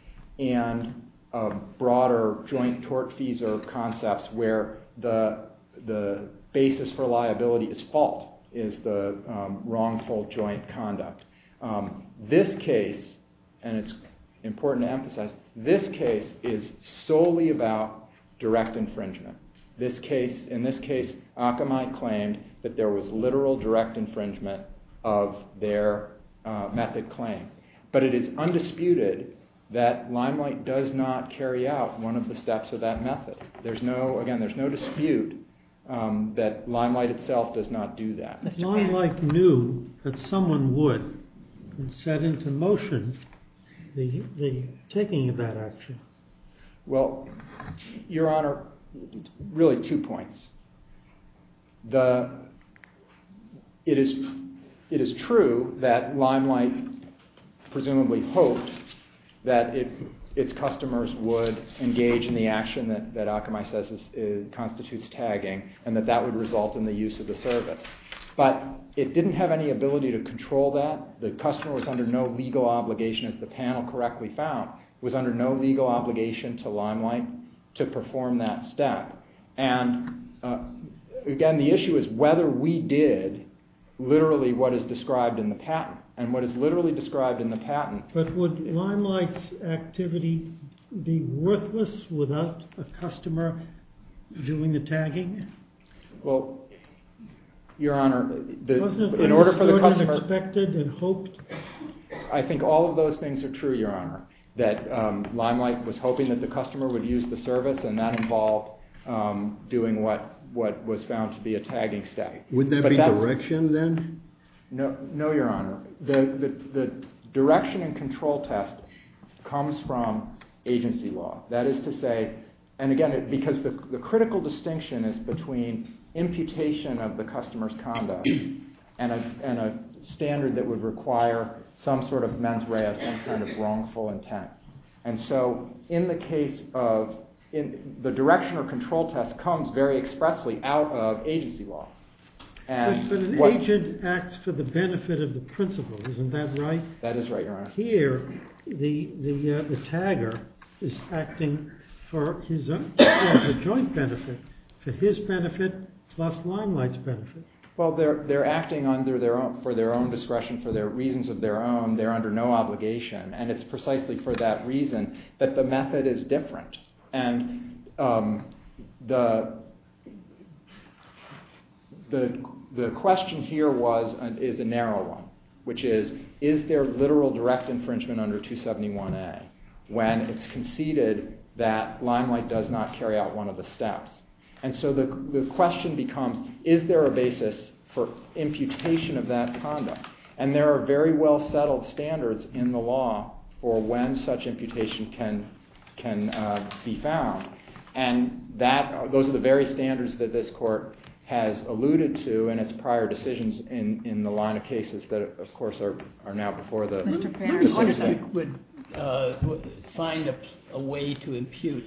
Speaker 12: and uh, broader joint tortfeasor concepts where the, the basis for liability is fault, is the um, wrongful joint conduct. Um, this case, and it's important to emphasize, this case is solely about direct infringement. This case, in this case, Akamai claimed that there was literal direct infringement of their uh, method claim. But it is undisputed that Limelight does not carry out one of the steps of that method. There's no, again, there's no dispute um, that Limelight itself does not do that.
Speaker 10: If Limelight knew that someone would and set into motion the, the taking of that action,
Speaker 12: Well, Your Honor, really two points. The, it is, it is true that Limelight presumably hoped that it, its customers would engage in the action that, that Akamai says is, is, constitutes tagging, and that that would result in the use of the service. But it didn't have any ability to control that. The customer was under no legal obligation, as the panel correctly found, was under no legal obligation to Limelight to perform that step. And uh, again, the issue is whether we did literally what is described in the patent. And what is literally described in the patent.
Speaker 10: But would Limelight's activity be worthless without a customer doing the tagging?
Speaker 12: Well, Your Honor, the,
Speaker 10: Wasn't it
Speaker 12: in order for the
Speaker 10: understood
Speaker 12: customer,
Speaker 10: and expected and hoped?
Speaker 12: I think all of those things are true, Your Honor. That um, Limelight was hoping that the customer would use the service, and that involved um, doing what, what was found to be a tagging step.
Speaker 11: Would that
Speaker 12: but
Speaker 11: be direction then?
Speaker 12: No, no, Your Honor. The, the, the direction and control test comes from agency law. That is to say, and again, it, because the, the critical distinction is between imputation of the customer's conduct and a, and a standard that would require some sort of mens rea, some kind of wrongful intent. And so in the case of, in, the direction or control test comes very expressly out of agency law. And
Speaker 10: but, but an
Speaker 12: what,
Speaker 10: agent acts for the benefit of the principal, isn't that right?
Speaker 12: That is right, Your Honor.
Speaker 10: Here, the the uh, the tagger is acting for his own, for the joint benefit, for his benefit plus Limelight's benefit.
Speaker 12: Well, they're they're acting under their own for their own discretion, for their reasons of their own. They're under no obligation, and it's precisely for that reason that the method is different. And um, the the the question here was uh, is a narrow one, which is is there literal direct infringement under two seventy-one A when it's conceded that Limelight does not carry out one of the steps. And so the, the question becomes, is there a basis for imputation of that conduct? And there are very well settled standards in the law for when such imputation can, can uh, be found. And that, those are the very standards that this court has alluded to in its prior decisions in, in the line of cases that, of course, are, are now before the...
Speaker 8: Mister Farron, what if you would uh, find a, a way to impute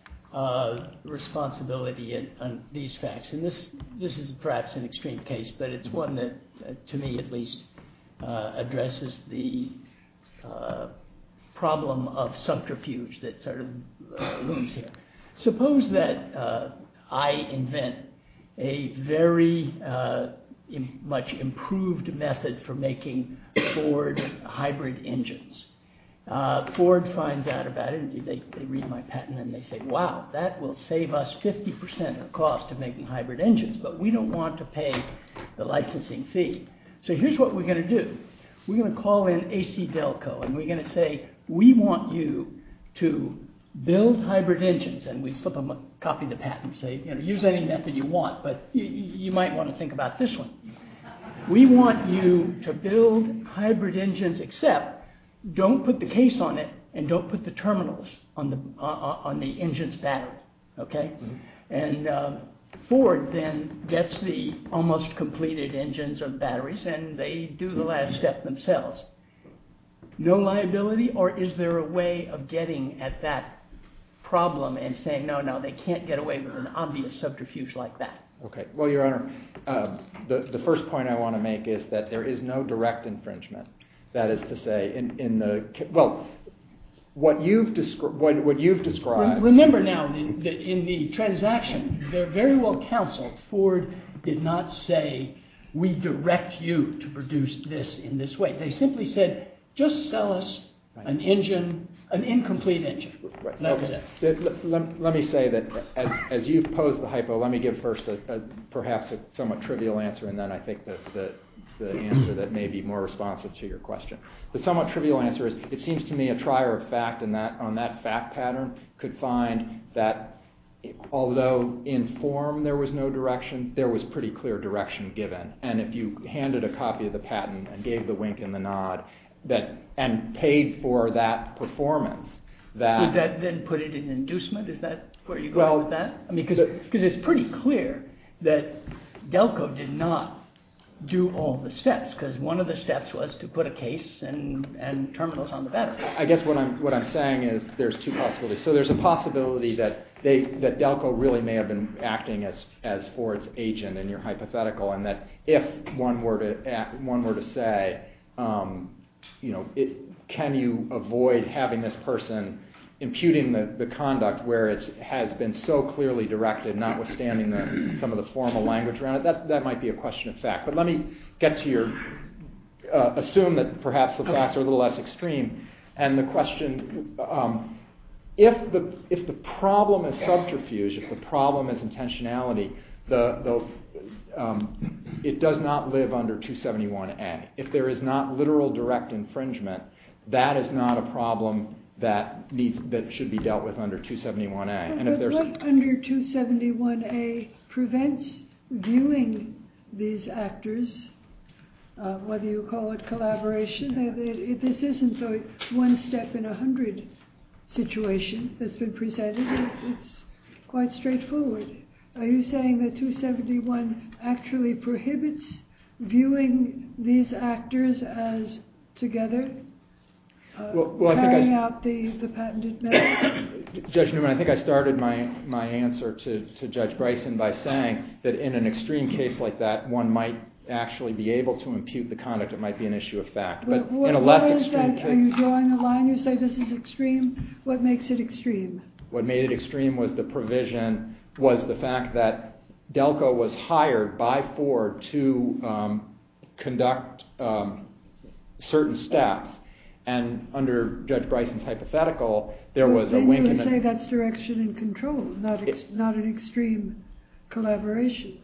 Speaker 8: uh, responsibility in, on these facts? And this this is perhaps an extreme case, but it's one that, uh, to me at least, uh, addresses the uh, problem of subterfuge that sort of uh, looms here. Suppose that uh, I invent a very uh, im- much improved method for making Ford hybrid engines. Uh, Ford finds out about it, and they, they read my patent and they say, wow, that will save us fifty percent of the cost of making hybrid engines, but we don't want to pay the licensing fee. So here's what we're going to do. We're going to call in A C Delco, and we're going to say, we want you to build hybrid engines, and we flip them a copy of the patent and say, you know, use any method you want, but you, you might want to think about this one. We want you to build hybrid engines, except don't put the case on it and don't put the terminals on the uh, on the engine's battery, okay? Mm-hmm. And uh, Ford then gets the almost completed engines or batteries, and they do the last step themselves. No liability, or is there a way of getting at that problem and saying, no, no, they can't get away with an obvious subterfuge like that?
Speaker 12: Okay. Well, Your Honor, uh, the, the first point I want to make is that there is no direct infringement. That is to say, in, in the, well, what you've, descri- what, what you've described...
Speaker 8: Remember now, in the, in the transaction, they're very well counseled. Ford did not say, we direct you to produce this in this way. They simply said, just sell us right. an engine, an incomplete engine.
Speaker 12: Right.
Speaker 8: That
Speaker 12: okay. Let, let, let me say that as, as you've posed the hypo, let me give first a, a perhaps a somewhat trivial answer, and then I think that the, the answer that may be more responsive to your question. The somewhat trivial answer is, it seems to me a trier of fact in that, on that fact pattern could find that although in form there was no direction, there was pretty clear direction given. And if you handed a copy of the patent and gave the wink and the nod, that and paid for that performance, that...
Speaker 8: Would that then put it in inducement? Is that where you're going
Speaker 12: Well,
Speaker 8: with that? I mean, because it's pretty clear that Delco did not do all the steps, because one of the steps was to put a case and, and terminals on the battery.
Speaker 12: I guess what I'm what I'm saying is there's two possibilities. So there's a possibility that they that Delco really may have been acting as as Ford's agent in your hypothetical, and that if one were to act, one were to say, um, you know, it, can you avoid having this person imputing the, the conduct where it has been so clearly directed, notwithstanding the, some of the formal language around it, that, that might be a question of fact. But let me get to your, uh, assume that perhaps the facts are a little less extreme, and the question, um, if the if the problem is subterfuge, if the problem is intentionality, the, the um, it does not live under two seventy-one A. If there is not literal direct infringement, that is not a problem that needs that should be dealt with under two seventy-one A. And if there's
Speaker 9: what under two seventy-one A prevents viewing these actors, uh, whether you call it collaboration, it, it, this isn't a one step in a hundred situation that's been presented. It, it's quite straightforward. Are you saying that two seventy-one actually prohibits viewing these actors as together? Uh,
Speaker 12: well, well,
Speaker 9: carrying
Speaker 12: I think I,
Speaker 9: out the, the patented method?
Speaker 12: Judge Newman, I think I started my, my answer to, to Judge Bryson by saying that in an extreme case like that, one might actually be able to impute the conduct. It might be an issue of fact. But
Speaker 9: what,
Speaker 12: in a less
Speaker 9: what is
Speaker 12: extreme
Speaker 9: that?
Speaker 12: case...
Speaker 9: Are you drawing a line? You say this is extreme. What makes it extreme?
Speaker 12: What made it extreme was the provision, was the fact that Delco was hired by Ford to um, conduct um, certain steps. And under Judge Bryson's hypothetical, there was
Speaker 9: well,
Speaker 12: a wink
Speaker 9: and
Speaker 12: and
Speaker 9: you
Speaker 12: a...
Speaker 9: would say that's direction and control, not ex-
Speaker 12: it,
Speaker 9: not an extreme collaboration.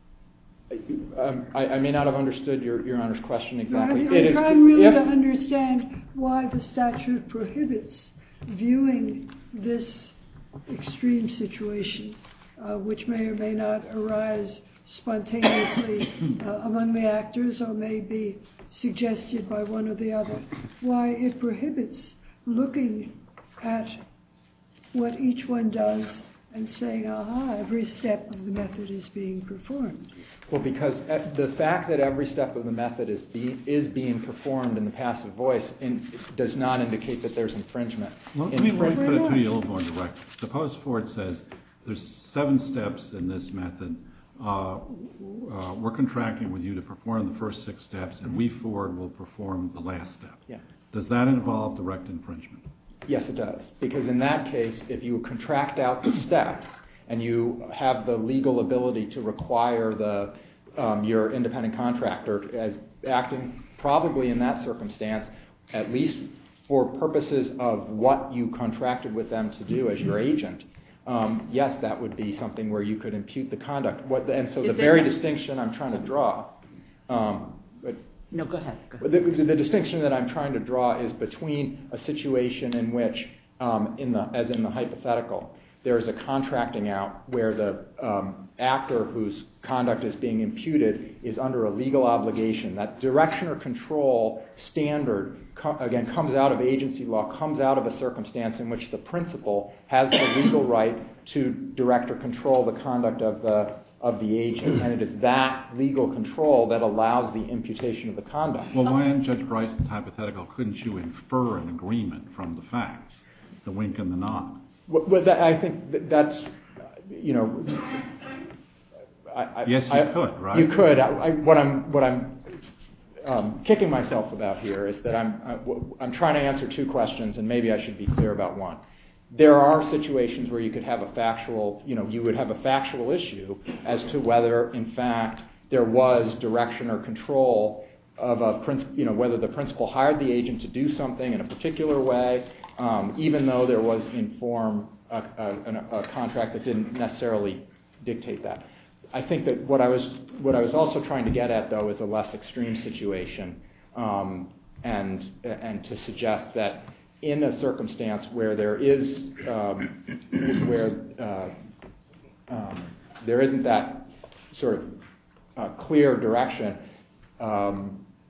Speaker 12: Um, I, I may not have understood your, your Honor's question exactly.
Speaker 9: No, I'm,
Speaker 12: it
Speaker 9: I'm
Speaker 12: is,
Speaker 9: trying really
Speaker 12: if,
Speaker 9: to understand why the statute prohibits viewing this extreme situation, uh, which may or may not arise spontaneously uh, among the actors or may be suggested by one or the other, why it prohibits looking at what each one does and saying, aha, every step of the method is being performed.
Speaker 12: Well, because the fact that every step of the method is, be, is being performed in the passive voice in, does not indicate that there's infringement.
Speaker 6: Well, let me put it to you a little more direct. Suppose Ford says there's seven steps in this method. Uh, uh, we're contracting with you to perform the first six steps, and we, Ford, will perform the last step.
Speaker 12: Yeah.
Speaker 6: Does that involve direct infringement?
Speaker 12: Yes, it does. Because in that case, if you contract out the steps and you have the legal ability to require the um, your independent contractor as acting probably in that circumstance, at least for purposes of what you contracted with them to do as your agent, Um, yes, that would be something where you could impute the conduct. What, and so
Speaker 4: Is
Speaker 12: the very
Speaker 4: that,
Speaker 12: distinction I'm trying to draw, um, but
Speaker 4: no, go ahead. Go ahead.
Speaker 12: The, the distinction that I'm trying to draw is between a situation in which, um, in the as in the hypothetical, there is a contracting out where the um, actor whose conduct is being imputed is under a legal obligation. That direction or control standard, co- again, comes out of agency law, comes out of a circumstance in which the principal has the legal right to direct or control the conduct of the of the agent, and it is that legal control that allows the imputation of the conduct.
Speaker 6: Well, why in Judge Bryson's hypothetical couldn't you infer an agreement from the facts, the wink and the nod?
Speaker 12: Well, that, I think that that's, you know, I,
Speaker 6: yes, you
Speaker 12: I,
Speaker 6: could, right?
Speaker 12: You could. I, I, what I'm what I'm um, kicking myself about here is that I'm I, I'm trying to answer two questions, and maybe I should be clear about one. There are situations where you could have a factual, you know, you would have a factual issue as to whether, in fact, there was direction or control of a principal, you know, whether the principal hired the agent to do something in a particular way, um, even though there was in form a, a, a contract that didn't necessarily dictate that. I think that what I was what I was also trying to get at, though, is a less extreme situation, um, and and to suggest that in a circumstance where there is um, where uh, um, there isn't that sort of uh, clear direction, um,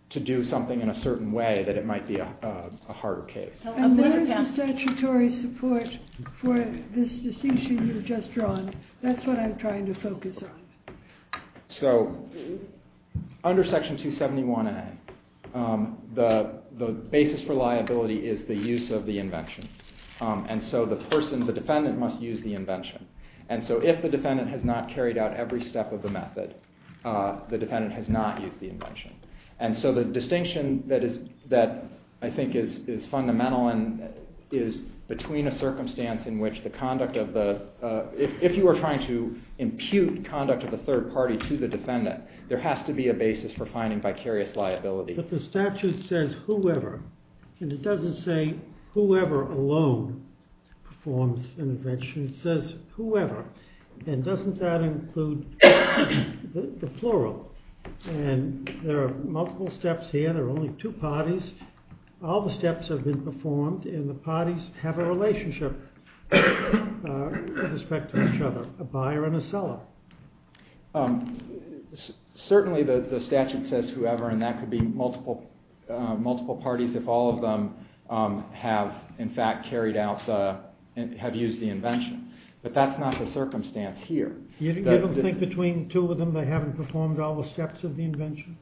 Speaker 12: to do something in a certain way, that it might be a, a, a harder case.
Speaker 4: So, uh,
Speaker 9: And where
Speaker 4: Mister
Speaker 9: is
Speaker 4: Town-
Speaker 9: the statutory support for this distinction you've just drawn? That's what I'm trying to focus on.
Speaker 12: So, under Section two seventy-one A, um, the the basis for liability is the use of the invention, um, and so the person, the defendant, must use the invention. And so, if the defendant has not carried out every step of the method, uh, the defendant has not used the invention. And so, the distinction that is that I think is is fundamental and is between a circumstance in which the conduct of the, uh, if, if you are trying to impute conduct of the third party to the defendant, there has to be a basis for finding vicarious liability.
Speaker 10: But the statute says whoever, and it doesn't say whoever alone performs an invention. It says whoever, and doesn't that include the, the plural? And there are multiple steps here. There are only two parties. All the steps have been performed, and the parties have a relationship uh, with respect to each other, a buyer and a seller.
Speaker 12: Um, c- certainly, the, the statute says whoever, and that could be multiple uh, multiple parties if all of them um, have, in fact, carried out the have used the invention. But that's not the circumstance here.
Speaker 10: You,
Speaker 12: the,
Speaker 10: you don't
Speaker 12: the,
Speaker 10: think between the two of them they haven't performed all the steps of the invention?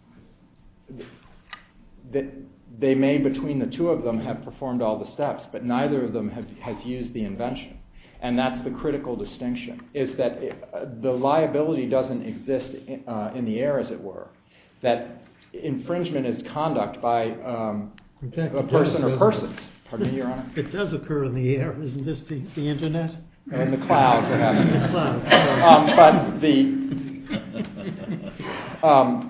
Speaker 12: That they may, between the two of them, have performed all the steps, but neither of them have, has used the invention. And that's the critical distinction, is that it, uh, the liability doesn't exist in, uh, in the air, as it were. That infringement is conduct by um,
Speaker 10: fact,
Speaker 12: a
Speaker 10: it
Speaker 12: person
Speaker 10: does,
Speaker 12: or persons. Pardon me, Your Honor?
Speaker 10: It does occur in the air. Isn't this the, the Internet?
Speaker 12: In the clouds, perhaps.
Speaker 10: In the clouds.
Speaker 12: Um, but the... Um,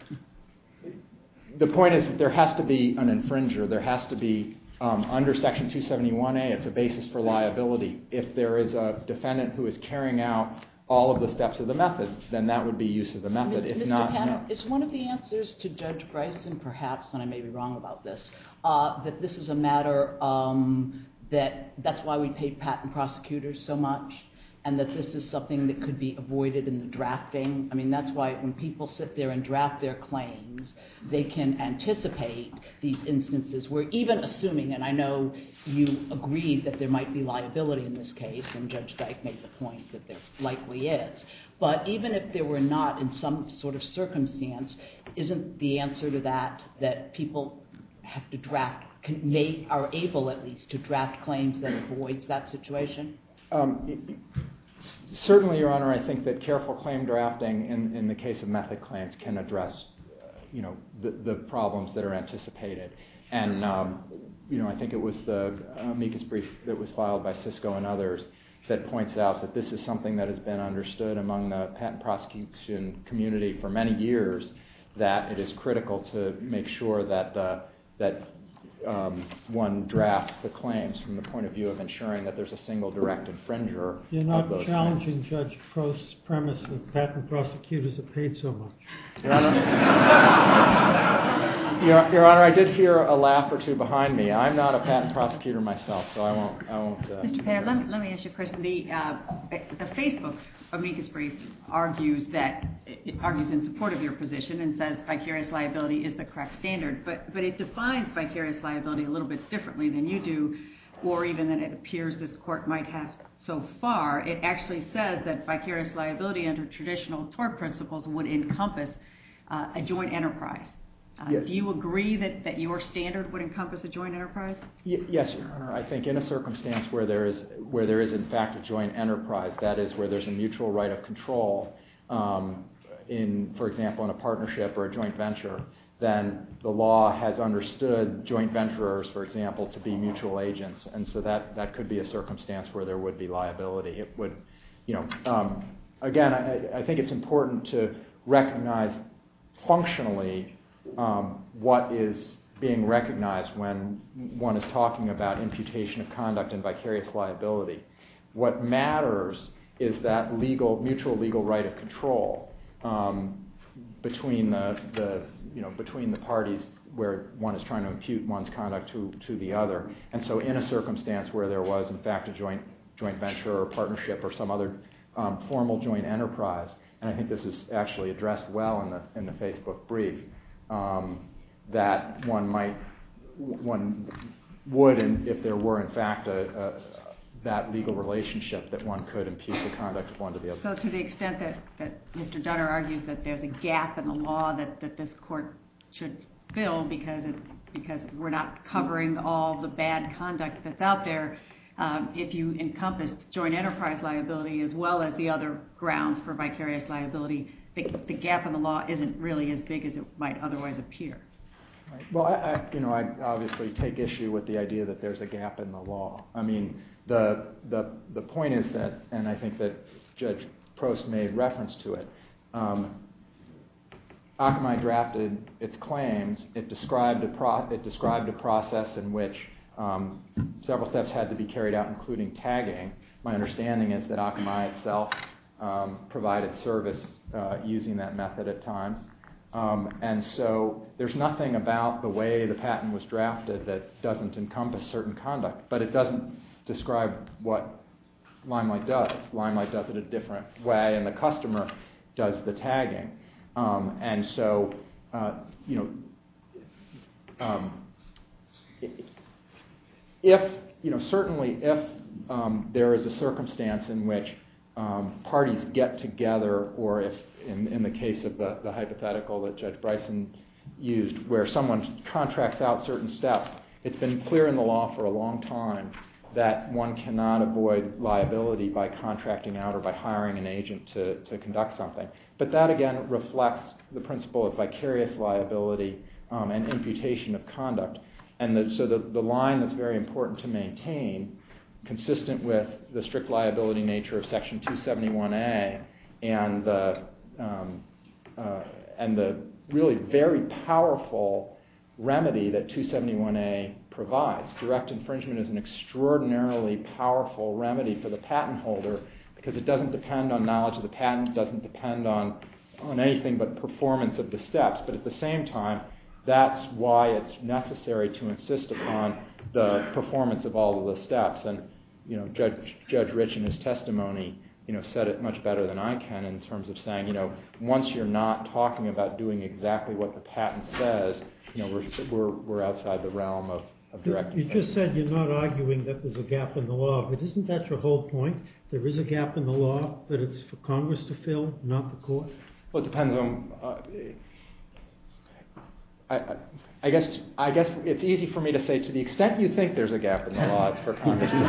Speaker 12: The point is that there has to be an infringer. There has to be, um, under Section two seventy-one A, it's a basis for liability. If there is a defendant who is carrying out all of the steps of the method, then that would be use of the method. If
Speaker 4: Mister
Speaker 12: not,
Speaker 4: Panner,
Speaker 12: no.
Speaker 4: is one of the answers to Judge Bryson, perhaps, and I may be wrong about this, uh, that this is a matter um, that that's why we pay patent prosecutors so much, and that this is something that could be avoided in the drafting? I mean, that's why when people sit there and draft their claims, they can anticipate these instances where, even assuming, and I know you agreed that there might be liability in this case, and Judge Dyke made the point that there likely is, but even if there were not in some sort of circumstance, isn't the answer to that that people have to draft, can, may, are able at least to draft claims that avoids that situation?
Speaker 12: Um, certainly, Your Honor, I think that careful claim drafting in, in the case of method claims can address, uh, you know, the, the problems that are anticipated. And, um, you know, I think it was the amicus brief that was filed by Cisco and others that points out that this is something that has been understood among the patent prosecution community for many years, that it is critical to make sure that the, that Um, one drafts the claims from the point of view of ensuring that there's a single direct infringer.
Speaker 10: You're not
Speaker 12: of those
Speaker 10: challenging
Speaker 12: claims.
Speaker 10: Judge Prost's premise that patent prosecutors are paid so much.
Speaker 12: Your Honor, Your, Your Honor, I did hear a laugh or two behind me. I'm not a patent prosecutor myself, so I won't. I won't. Uh,
Speaker 13: Mister Panner, let, let me ask you a question. The uh, the Facebook amicus brief argues that it argues in support of your position and says vicarious liability is the correct standard, but but it defines vicarious liability a little bit differently than you do, or even than it appears this court might have so far. It actually says that vicarious liability under traditional tort principles would encompass uh, a joint enterprise. Uh,
Speaker 12: yes.
Speaker 13: Do you agree that, that your standard would encompass a joint enterprise?
Speaker 12: Y- yes, Your Honor. I think in a circumstance where there is where there is in fact a joint enterprise, that is where there's a mutual right of control, um, in, for example, in a partnership or a joint venture, then the law has understood joint venturers, for example, to be mutual agents, and so that, that could be a circumstance where there would be liability. It would, you know, um, again, I, I think it's important to recognize functionally Um, what is being recognized when one is talking about imputation of conduct and vicarious liability. What matters is that legal, mutual legal right of control um, between the, the, you know, between the parties where one is trying to impute one's conduct to, to the other. And so, in a circumstance where there was, in fact, a joint joint venture or partnership or some other um, formal joint enterprise, and I think this is actually addressed well in the in the Facebook brief. um, that one might, one would, and if there were in fact a, a, that legal relationship, that one could impute the conduct of one to the other.
Speaker 13: So to the extent that, that Mister Dunner argues that there's a gap in the law that, that this court should fill because it, because we're not covering all the bad conduct that's out there, um, if you encompass joint enterprise liability as well as the other grounds for vicarious liability, the, the gap in the law isn't really as big as it might otherwise appear.
Speaker 12: Right. Well, I, I, you know, I obviously take issue with the idea that there's a gap in the law. I mean, the the the point is that, and I think that Judge Prost made reference to it. Um, Akamai drafted its claims. It described a pro, it described a process in which um, several steps had to be carried out, including tagging. My understanding is that Akamai itself um, provided service uh, using that method at times. Um, and so there's nothing about the way the patent was drafted that doesn't encompass certain conduct, but it doesn't describe what Limelight does. Limelight does it a different way, and the customer does the tagging. Um, and so, uh, you know, um, if, you know, certainly if um, there is a circumstance in which um, parties get together, or if In, in the case of the, the hypothetical that Judge Bryson used, where someone contracts out certain steps, it's been clear in the law for a long time that one cannot avoid liability by contracting out or by hiring an agent to, to conduct something. But that, again, reflects the principle of vicarious liability um, and imputation of conduct. And the, so the, the line that's very important to maintain, consistent with the strict liability nature of Section two seventy-one A and the Um, uh, and the really very powerful remedy that two seventy-one A provides. Direct infringement is an extraordinarily powerful remedy for the patent holder because it doesn't depend on knowledge of the patent, it doesn't depend on, on anything but performance of the steps. But at the same time, that's why it's necessary to insist upon the performance of all of the steps. And you know, Judge, Judge Rich in his testimony you know, said it much better than I can in terms of saying, you know, once you're not talking about doing exactly what the patent says, you know, we're we're, we're outside the realm of, of direct
Speaker 10: You
Speaker 12: infringement.
Speaker 10: just said you're not arguing that there's a gap in the law, but isn't that your whole point? There is a gap in the law that it's for Congress to fill, not the court?
Speaker 12: Well, it depends on... Uh, I, I, I guess I guess it's easy for me to say, to the extent you think there's a gap in the law, it's for Congress to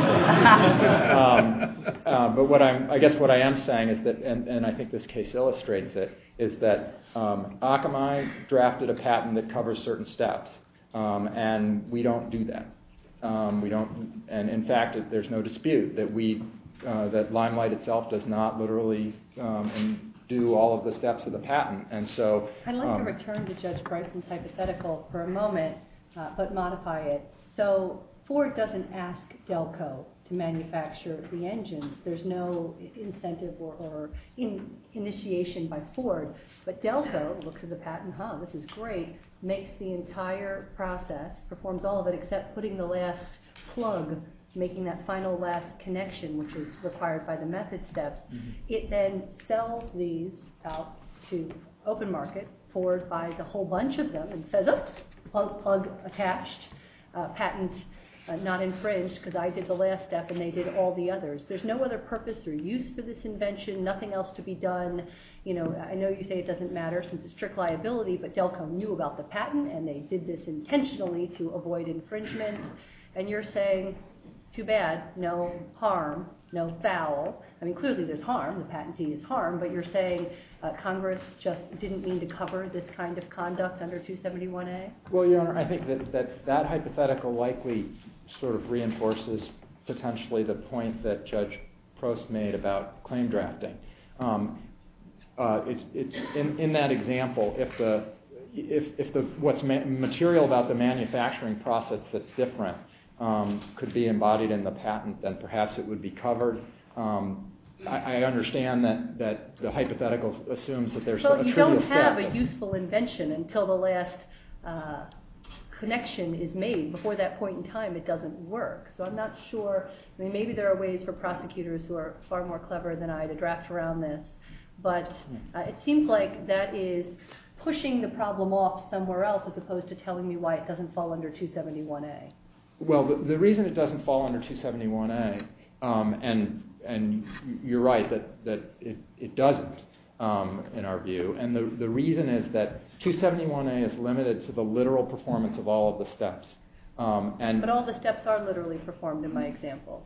Speaker 12: fill. um, uh, but what I'm, I guess what I am saying is that, and, and I think this case illustrates it, is that um, Akamai drafted a patent that covers certain steps, um, and we don't do that. Um, we don't, and in fact, there's no dispute that we, uh, that Limelight itself does not literally um, and do all of the steps of the patent, and so...
Speaker 7: I'd like
Speaker 12: um,
Speaker 7: to return to Judge Bryson's hypothetical for a moment, uh, but modify it. So Ford doesn't ask Delco to manufacture the engines. There's no incentive or, or in, initiation by Ford, but Delco looks at the patent, huh, this is great, makes the entire process, performs all of it except putting the last plug, making that final last connection, which is required by the method steps. Mm-hmm. It then sells these out to open market. Ford buys a whole bunch of them and says, oh, plug, plug attached, uh, patent uh, not infringed because I did the last step and they did all the others. There's no other purpose or use for this invention, nothing else to be done. You know, I know you say it doesn't matter since it's strict liability, but Delco knew about the patent and they did this intentionally to avoid infringement. And you're saying, too bad, no harm, no foul. I mean, clearly there's harm, the patentee is harm, but you're saying uh, Congress just didn't mean to cover this kind of conduct under two seventy-one A?
Speaker 12: Well, Your Honor, I think that, that that hypothetical likely sort of reinforces potentially the point that Judge Prost made about claim drafting. Um, uh, it's, it's in, in that example, if the if, if the what's ma- material about the manufacturing process that's different Um, could be embodied in the patent, then perhaps it would be covered. Um, I, I understand that, that the hypothetical assumes that there's
Speaker 7: so
Speaker 12: a
Speaker 7: you
Speaker 12: trivial
Speaker 7: don't have
Speaker 12: step.
Speaker 7: a useful invention until the last uh, connection is made. Before that point in time, it doesn't work. So I'm not sure. I mean, maybe there are ways for prosecutors who are far more clever than I to draft around this, but uh, it seems like that is pushing the problem off somewhere else as opposed to telling me why it doesn't fall under two seventy-one A.
Speaker 12: Well, the, the reason it doesn't fall under two seventy-one A, um, and and you're right that, that it, it doesn't, um, in our view, and the, the reason is that two seventy-one A is limited to the literal performance of all of the steps. Um, and
Speaker 7: but all the steps are literally performed in my example.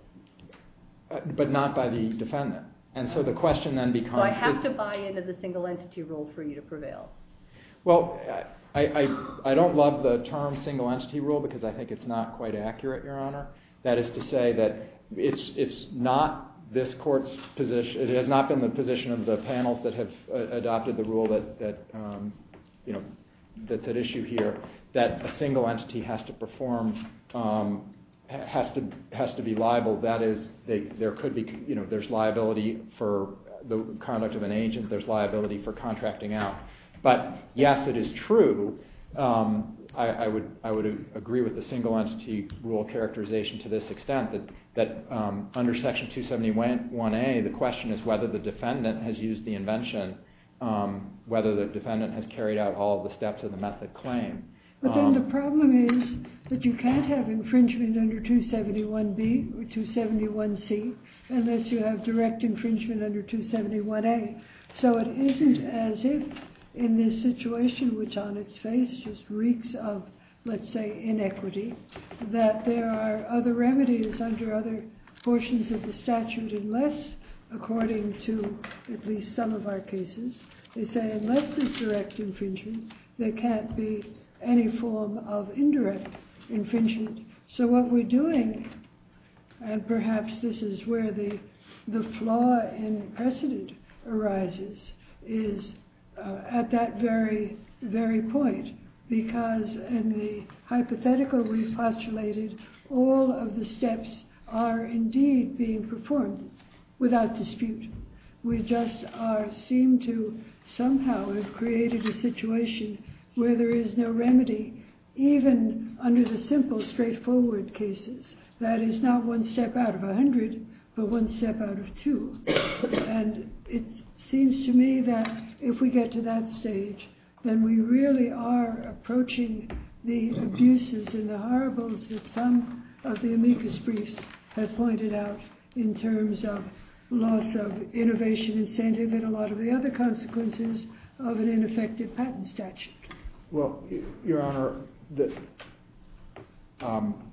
Speaker 12: Uh, but not by the defendant. And so the question then becomes...
Speaker 7: So I have to buy into the single entity rule for you to prevail.
Speaker 12: Well, I, I, I don't love the term single entity rule because I think it's not quite accurate, Your Honor. That is to say that it's it's not this court's position, it has not been the position of the panels that have uh, adopted the rule that, that um, you know, that's at issue here, that a single entity has to perform, um, has to has to be liable. That is, they, there could be, you know, there's liability for the conduct of an agent, there's liability for contracting out. But yes, it is true. Um, I, I would I would agree with the single entity rule characterization to this extent that that um, under Section two seventy-one A, the question is whether the defendant has used the invention, um, whether the defendant has carried out all of the steps of the method claim.
Speaker 9: But then the problem is that you can't have infringement under two seventy-one B or two seventy-one C unless you have direct infringement under two seventy-one A. So it isn't as if in this situation, which on its face just reeks of, let's say, inequity, that there are other remedies under other portions of the statute unless, according to at least some of our cases, they say unless there's direct infringement, there can't be any form of indirect infringement. So what we're doing, and perhaps this is where the the flaw in precedent arises, is uh, at that very, very point, because in the hypothetical we've postulated, all of the steps are indeed being performed without dispute. We just are seem to somehow have created a situation where there is no remedy, even under the simple, straightforward cases. That is not one step out of a hundred, but one step out of two. And it seems to me that if we get to that stage, then we really are approaching the abuses and the horribles that some of the amicus briefs have pointed out in terms of loss of innovation incentive and a lot of the other consequences of an ineffective patent statute.
Speaker 12: Well, Your Honor, the um,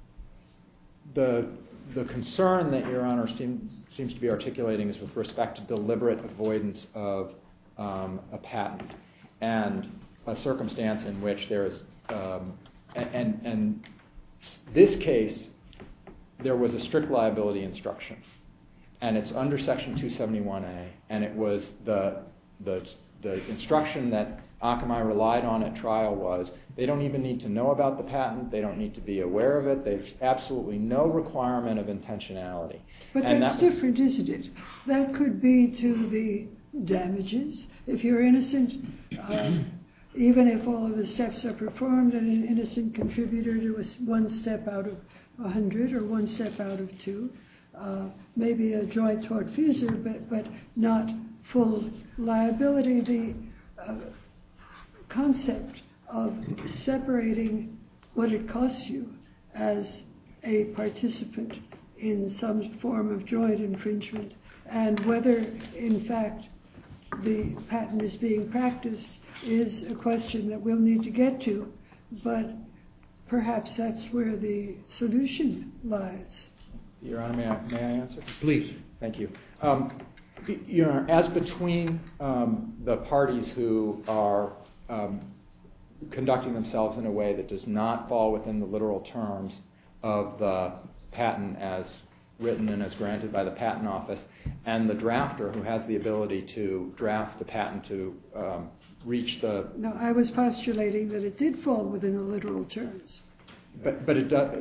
Speaker 12: the the concern that Your Honor seem, seems to be articulating is with respect to deliberate avoidance of um, a patent and a circumstance in which there is um, and and this case there was a strict liability instruction, and it's under Section two seventy-one A, and it was the the the instruction that Akamai relied on at trial was they don't even need to know about the patent, they don't need to be aware of it, there's absolutely no requirement of intentionality.
Speaker 9: But
Speaker 12: and
Speaker 9: that's
Speaker 12: that was,
Speaker 9: different, isn't it? That could be to the damages. If you're innocent, uh, even if all of the steps are performed and an innocent contributor to a one step out of a hundred or one step out of two, uh, maybe a joint tortfeasor, but, but not full liability. The uh, concept of separating what it costs you as a participant in some form of joint infringement and whether in fact the patent is being practiced is a question that we'll need to get to, but perhaps that's where the solution lies.
Speaker 12: Your Honor, may I, may I answer?
Speaker 11: Please.
Speaker 12: Thank you. Um, Your Honor, as between um, the parties who are um, conducting themselves in a way that does not fall within the literal terms of the patent as written and as granted by the Patent Office, and the drafter who has the ability to draft the patent to um, reach the...
Speaker 9: No, I was postulating that it did fall within the literal terms.
Speaker 12: But, but it does...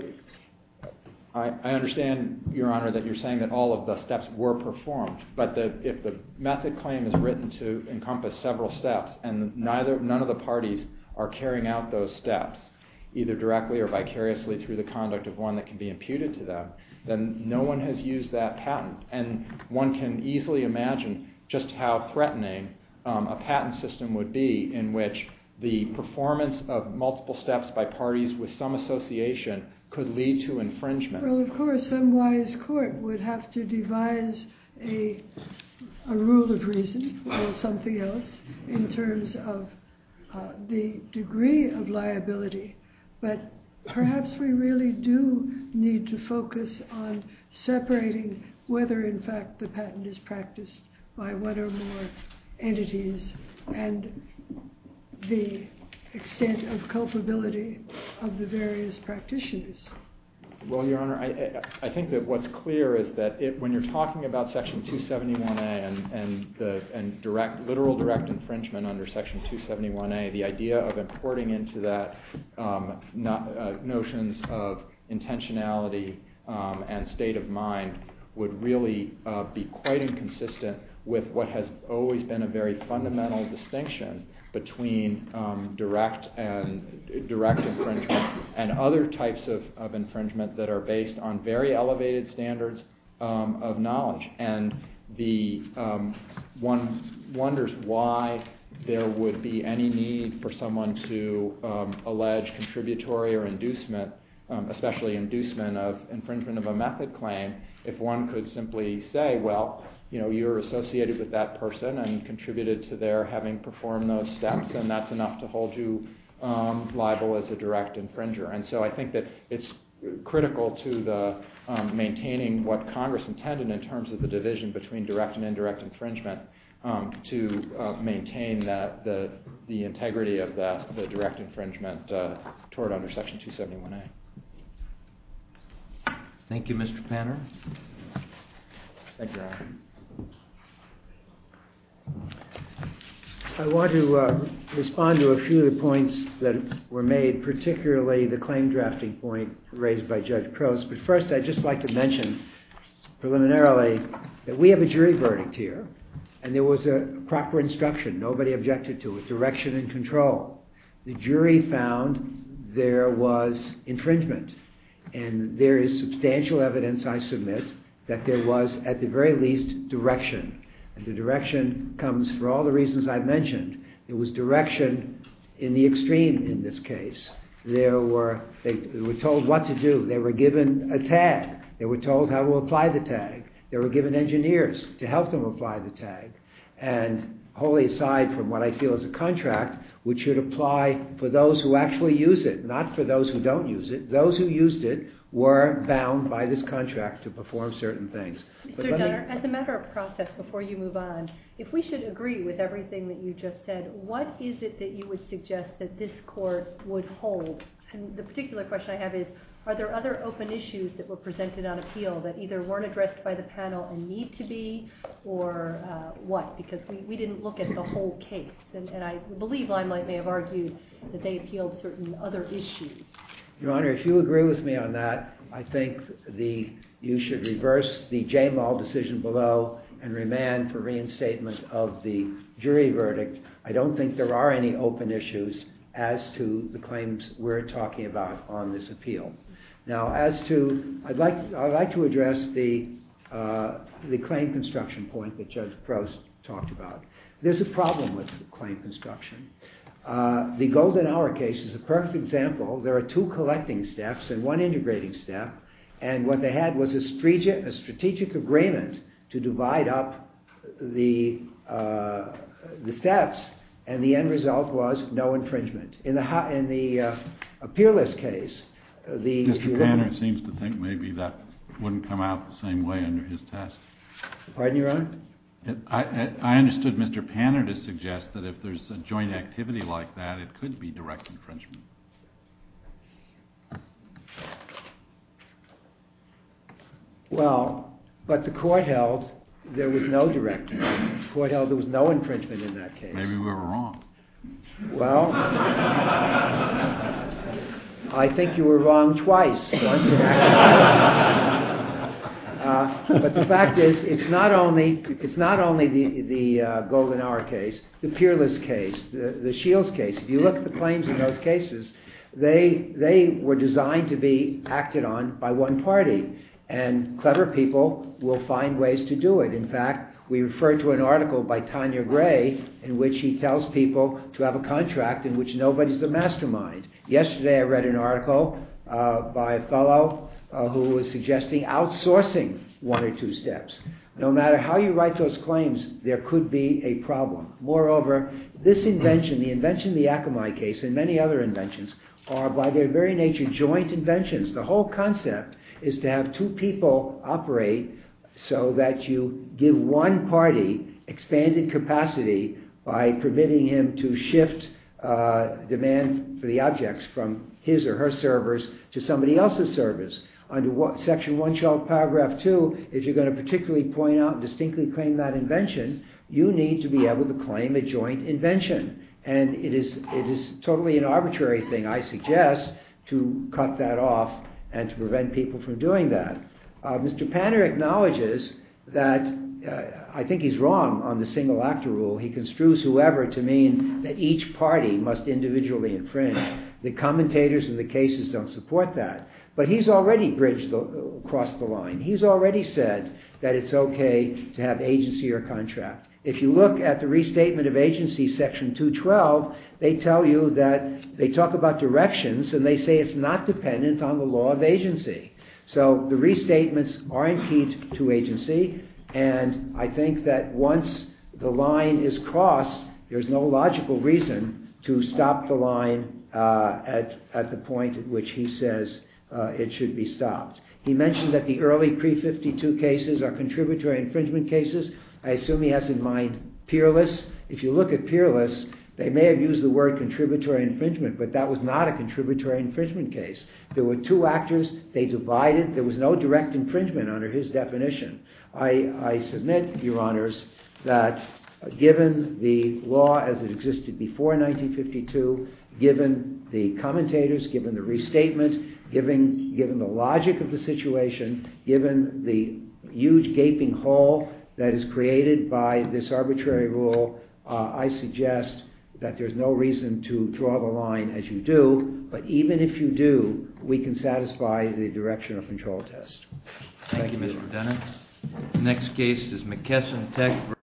Speaker 12: I, I understand, Your Honor, that you're saying that all of the steps were performed, but the, if the method claim is written to encompass several steps and neither none of the parties are carrying out those steps, either directly or vicariously through the conduct of one that can be imputed to them, then no one has used that patent. And one can easily imagine just how threatening um, a patent system would be in which the performance of multiple steps by parties with some association could lead to infringement.
Speaker 9: Well, of course, some wise court would have to devise a, a rule of reason or something else in terms of uh, the degree of liability. But perhaps we really do need to focus on separating whether, in fact, the patent is practiced by one or more entities and the extent of culpability of the various practitioners.
Speaker 12: Well, Your Honor, I, I, I think that what's clear is that it, when you're talking about Section two seventy-one A and, and, the, and direct, literal direct infringement under Section two seventy-one A, the idea of importing into that um, not, uh, notions of intentionality um, and state of mind would really uh, be quite inconsistent with what has always been a very fundamental distinction between um, direct and direct infringement and other types of, of infringement that are based on very elevated standards um, of knowledge. And the um, one wonders why there would be any need for someone to um, allege contributory or inducement, um, especially inducement of infringement of a method claim, if one could simply say, well, you know, you're associated with that person and contributed to their having performed those steps, and that's enough to hold you um, liable as a direct infringer. And so I think that it's critical to the um, maintaining what Congress intended in terms of the division between direct and indirect infringement um, to uh, maintain that the the integrity of the, the direct infringement uh, toward under Section two seventy-one A.
Speaker 2: Thank you, Mister Panner.
Speaker 12: Thank you, Your Honor.
Speaker 3: I want to uh, respond to a few of the points that were made, particularly the claim drafting point raised by Judge Prost. But first, I'd just like to mention preliminarily that we have a jury verdict here, and there was a proper instruction. Nobody objected to it. Direction and control. The jury found there was infringement, and there is substantial evidence, I submit, that there was, at the very least, direction. And the direction comes for all the reasons I mentioned. There was direction in the extreme in this case. There were, they, they were told what to do. They were given a tag. They were told how to apply the tag. They were given engineers to help them apply the tag. And wholly aside from what I feel is a contract, which should apply for those who actually use it, not for those who don't use it. Those who used it were bound by this contract to perform certain things.
Speaker 7: Mister Dunner, as a matter of process, before you move on, if we should agree with everything that you just said, what is it that you would suggest that this court would hold? And the particular question I have is, are there other open issues that were presented on appeal that either weren't addressed by the panel and need to be, or uh, what? Because we, we didn't look at the whole case. And, and I believe Limelight may have argued that they appealed certain other issues.
Speaker 3: Your Honor, if you agree with me on that, I think the you should reverse the J M A L decision below and remand for reinstatement of the jury verdict. I don't think there are any open issues as to the claims we're talking about on this appeal. Now, as to, I'd like I'd like to address the uh, the claim construction point that Judge Prost talked about. There's a problem with claim construction. Uh, the Golden Hour case is a perfect example. There are two collecting steps and one integrating step, and what they had was a strategic, a strategic agreement to divide up the uh, the steps, and the end result was no infringement. In the in the uh, Peerless case, uh, the
Speaker 6: Mister Panner seems to think maybe that wouldn't come out the same way under his test.
Speaker 3: Pardon, Your Honor?
Speaker 6: It, I, I understood Mister Panner to suggest that if there's a joint activity like that, it could be direct infringement.
Speaker 3: Well, but the court held there was no direct infringement. The court held there was no infringement in that case.
Speaker 6: Maybe we were wrong.
Speaker 3: Well, I think you were wrong twice. Once in Uh, but the fact is, it's not only it's not only the the uh, Golden Hour case, the Peerless case, the, the Shields case. If you look at the claims in those cases, they they were designed to be acted on by one party, And clever people will find ways to do it. In fact, we refer to an article by Tanya Gray in which he tells people to have a contract in which nobody's the mastermind. Yesterday I read an article uh, by a fellow uh, who was suggesting outsourcing one or two steps. No matter how you write those claims, there could be a problem. Moreover, this invention, the invention in the Akamai case and many other inventions, are by their very nature joint inventions. The whole concept is to have two people operate so that you give one party expanded capacity by permitting him to shift uh, demand for the objects from his or her servers to somebody else's servers. Under what, Section one twelve, Paragraph two, if you're going to particularly point out and distinctly claim that invention, you need to be able to claim a joint invention. And it is, it is totally an arbitrary thing, I suggest, to cut that off and to prevent people from doing that. Uh, Mister Panner acknowledges that, uh, I think he's wrong on the single actor rule. He construes whoever to mean that each party must individually infringe. The commentators in the cases don't support that. But he's already bridged the, across the line. He's already said that it's okay to have agency or contract. If you look at the restatement of agency, Section two twelve, they tell you that they talk about directions and they say it's not dependent on the law of agency. So the restatements aren't keyed to agency, and I think that once the line is crossed, there's no logical reason to stop the line uh, at, at the point at which he says uh, it should be stopped. He mentioned that the early pre fifty-two cases are contributory infringement cases. I assume he has in mind Peerless. If you look at Peerless, they may have used the word contributory infringement, but that was not a contributory infringement case. There were two actors, they divided, there was no direct infringement under his definition. I, I submit, Your Honors, that uh, given the law as it existed before nineteen fifty-two, given the commentators, given the restatement, given, given the logic of the situation, given the huge gaping hole that is created by this arbitrary rule, uh, I suggest that there's no reason to draw the line as you do, but even if you do, we can satisfy the direction of control test.
Speaker 2: Thank, Thank you, Mister Dennett. The next case is McKesson Tech.